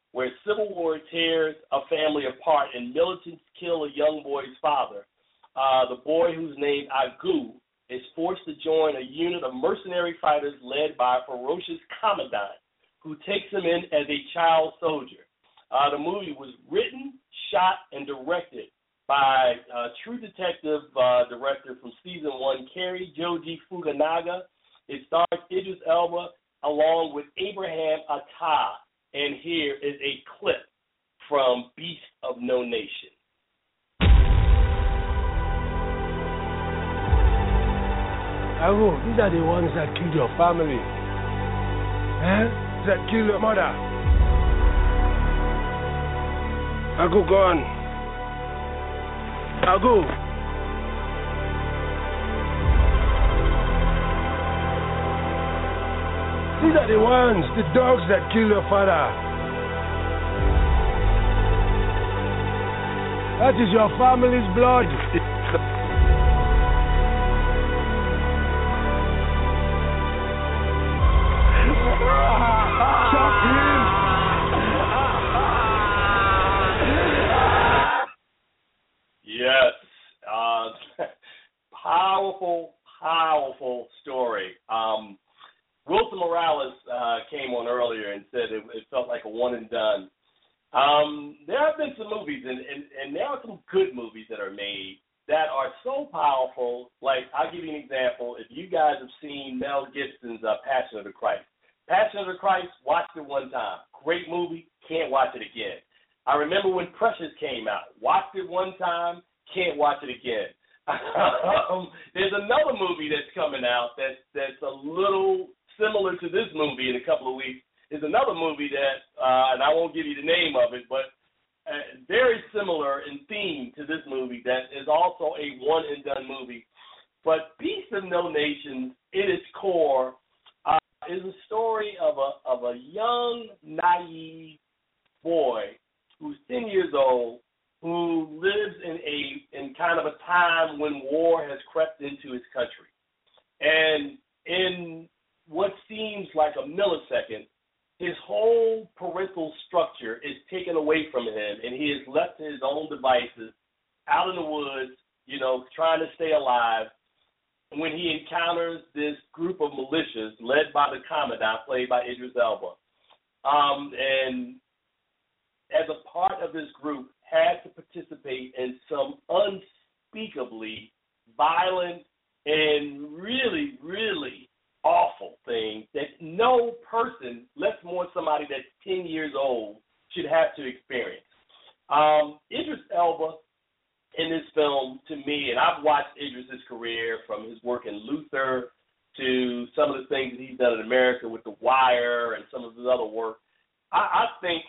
where civil war tears a family apart and militants kill a young boy's father. The boy, who's named Agu, is forced to join a unit of mercenary fighters led by a ferocious commandant who takes him in as a child soldier. The movie was written, shot, and directed by True Detective director from season 1, Cary Joji Fukunaga. It stars Idris Elba along with Abraham Attah. And here is a clip from Beast of No Nation. Agu, these are the ones that killed your family. That killed your mother. Agu, go on. Agu. These are the ones, the dogs that killed your father. That is your family's blood. Chop him! Yes. Powerful story. Wilson Morales came on earlier and said it felt like a one and done. There have been some movies, and there are some good movies that are made that are so powerful. Like, I'll give you an example. If you guys have seen Mel Gibson's Passion of the Christ. Passion of the Christ, watched it one time. Great movie, can't watch it again. I remember when Precious came out. Watched it one time, can't watch it again. There's another movie that's coming out that's a little similar to this movie in a couple of weeks. Is another movie that, and I won't give you the name of it, but very similar in theme to this movie that is also a one-and-done movie. But Beast of No Nation, in its core, is a story of a young, naive boy who's 10 years old, who lives in kind of a time when war has crept into his country. And in what seems like a millisecond, his whole parental structure is taken away from him, and he is left to his own devices out in the woods, trying to stay alive, when he encounters this group of militias led by the commandant, played by Idris Elba. And as a part of this group, had to participate in some unspeakably violent and really, really awful thing that no person, less more somebody that's 10 years old, should have to experience. Idris Elba in this film, to me, and I've watched Idris' career from his work in Luther to some of the things that he's done in America with The Wire and some of his other work. I think,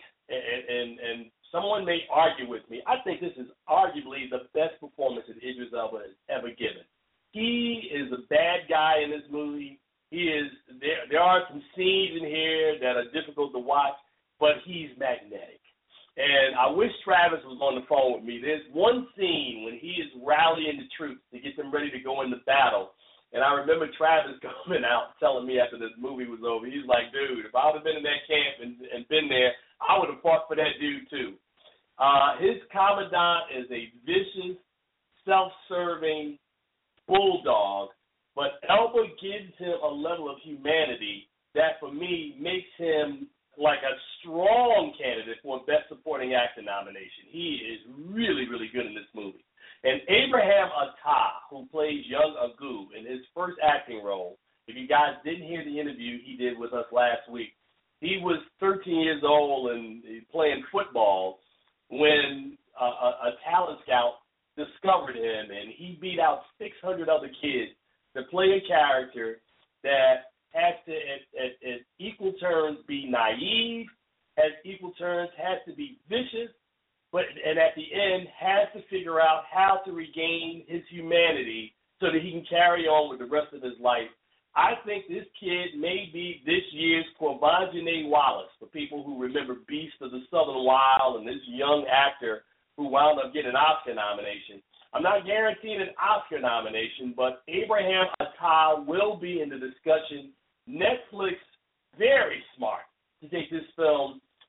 and someone may argue with me, I think this is arguably the best performance that Idris Elba has ever given. He is a bad guy in this movie. He is there are some scenes in here that are difficult to watch, but he's magnetic. And I wish Travis was on the phone with me. There's one scene when he is rallying the troops to get them ready to go into battle. And I remember Travis coming out telling me after this movie was over, he's like, dude, if I would have been in that camp and been there, I would have fought for that dude too. His commandant is a vicious, self-serving bulldog, but Elba gives him a level of humanity that, for me, makes him like a strong candidate for a Best Supporting Actor nomination. He is really, really good in this movie. And Abraham Attah, who plays young Agu in his first acting role, if you guys didn't hear the interview he did with us last week, he was 13 years old and playing football when a talent scout discovered him, and he beat out 600 other kids to play a character that has to, at equal terms, be naive, at equal terms, has to be vicious, and at the end has to figure out how to regain his humanity so that he can carry on with the rest of his life. I think this kid may be this year's Quvenzhané Wallis, for people who remember Beast of the Southern Wild and this young actor who wound up getting an Oscar nomination. I'm not guaranteeing an Oscar nomination, but Abraham Attah will be in the discussion. Netflix, very smart to take this film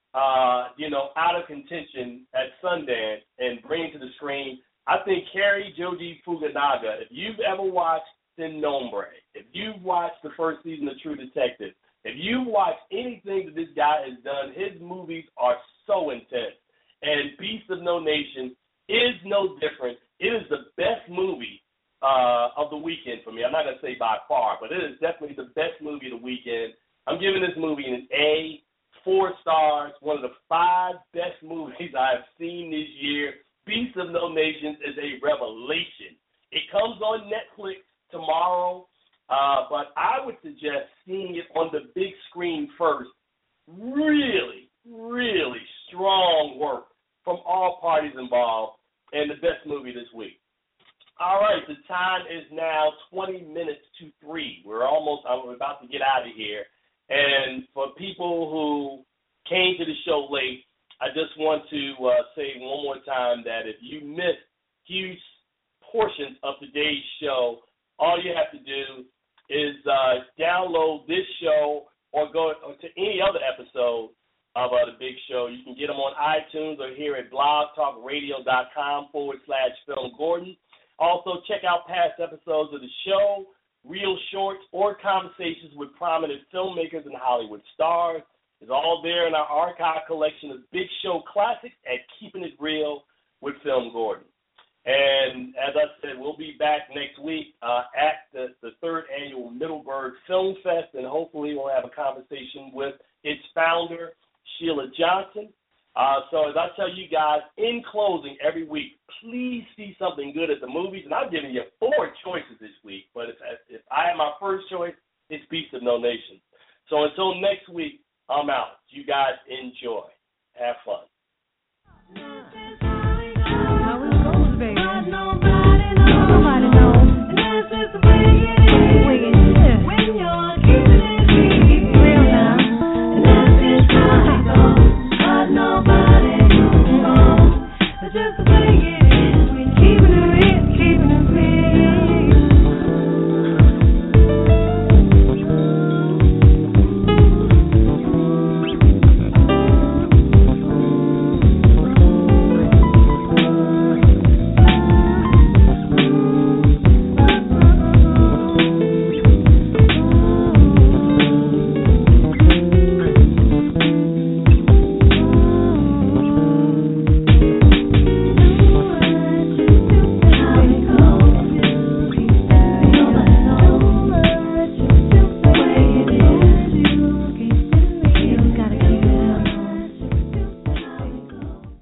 out of contention at Sundance and bring it to the screen, I think Cary Joji Fukunaga, if you've ever watched Sin Nombre, if you've watched the first season of True Detective, if you've watched anything that this guy has done, his movies are so intense. And Beast of No Nation is no different. It is the best movie of the weekend for me. I'm not going to say by far, but it is definitely the best movie of the weekend. I'm giving this movie an A, 4 stars, one of the 5 best movies I have seen this year. Beast of No Nation is a revelation. It comes on Netflix tomorrow, but I would suggest seeing it on the big screen first. Really, really strong work from all parties involved, and the best movie this week. All right, the time is now 20 minutes to 3. I'm about to get out of here. And for people who came to the show late, I just want to say one more time that if you missed huge portions of today's show, all you have to do is download this show or go to any other episode of The Big Show. You can get them on iTunes or here at blogtalkradio.com/Film Gordon. Also, check out past episodes of the show, reel shorts, or conversations with prominent filmmakers and Hollywood stars. It's all there in our archive collection of Big Show classics at Keeping It Real with Film Gordon. And as I said, we'll be back next week at the 3rd annual Middleburg Film Fest, and hopefully we'll have a conversation with its founder, Sheila Johnson. So as I tell you guys, in closing every week, please see something good at the movies. And I'm giving you 4 choices this week, but if I have my first choice, it's Beast of No Nation. So until next week, I'm out. You guys enjoy. Have fun. Just the way it is.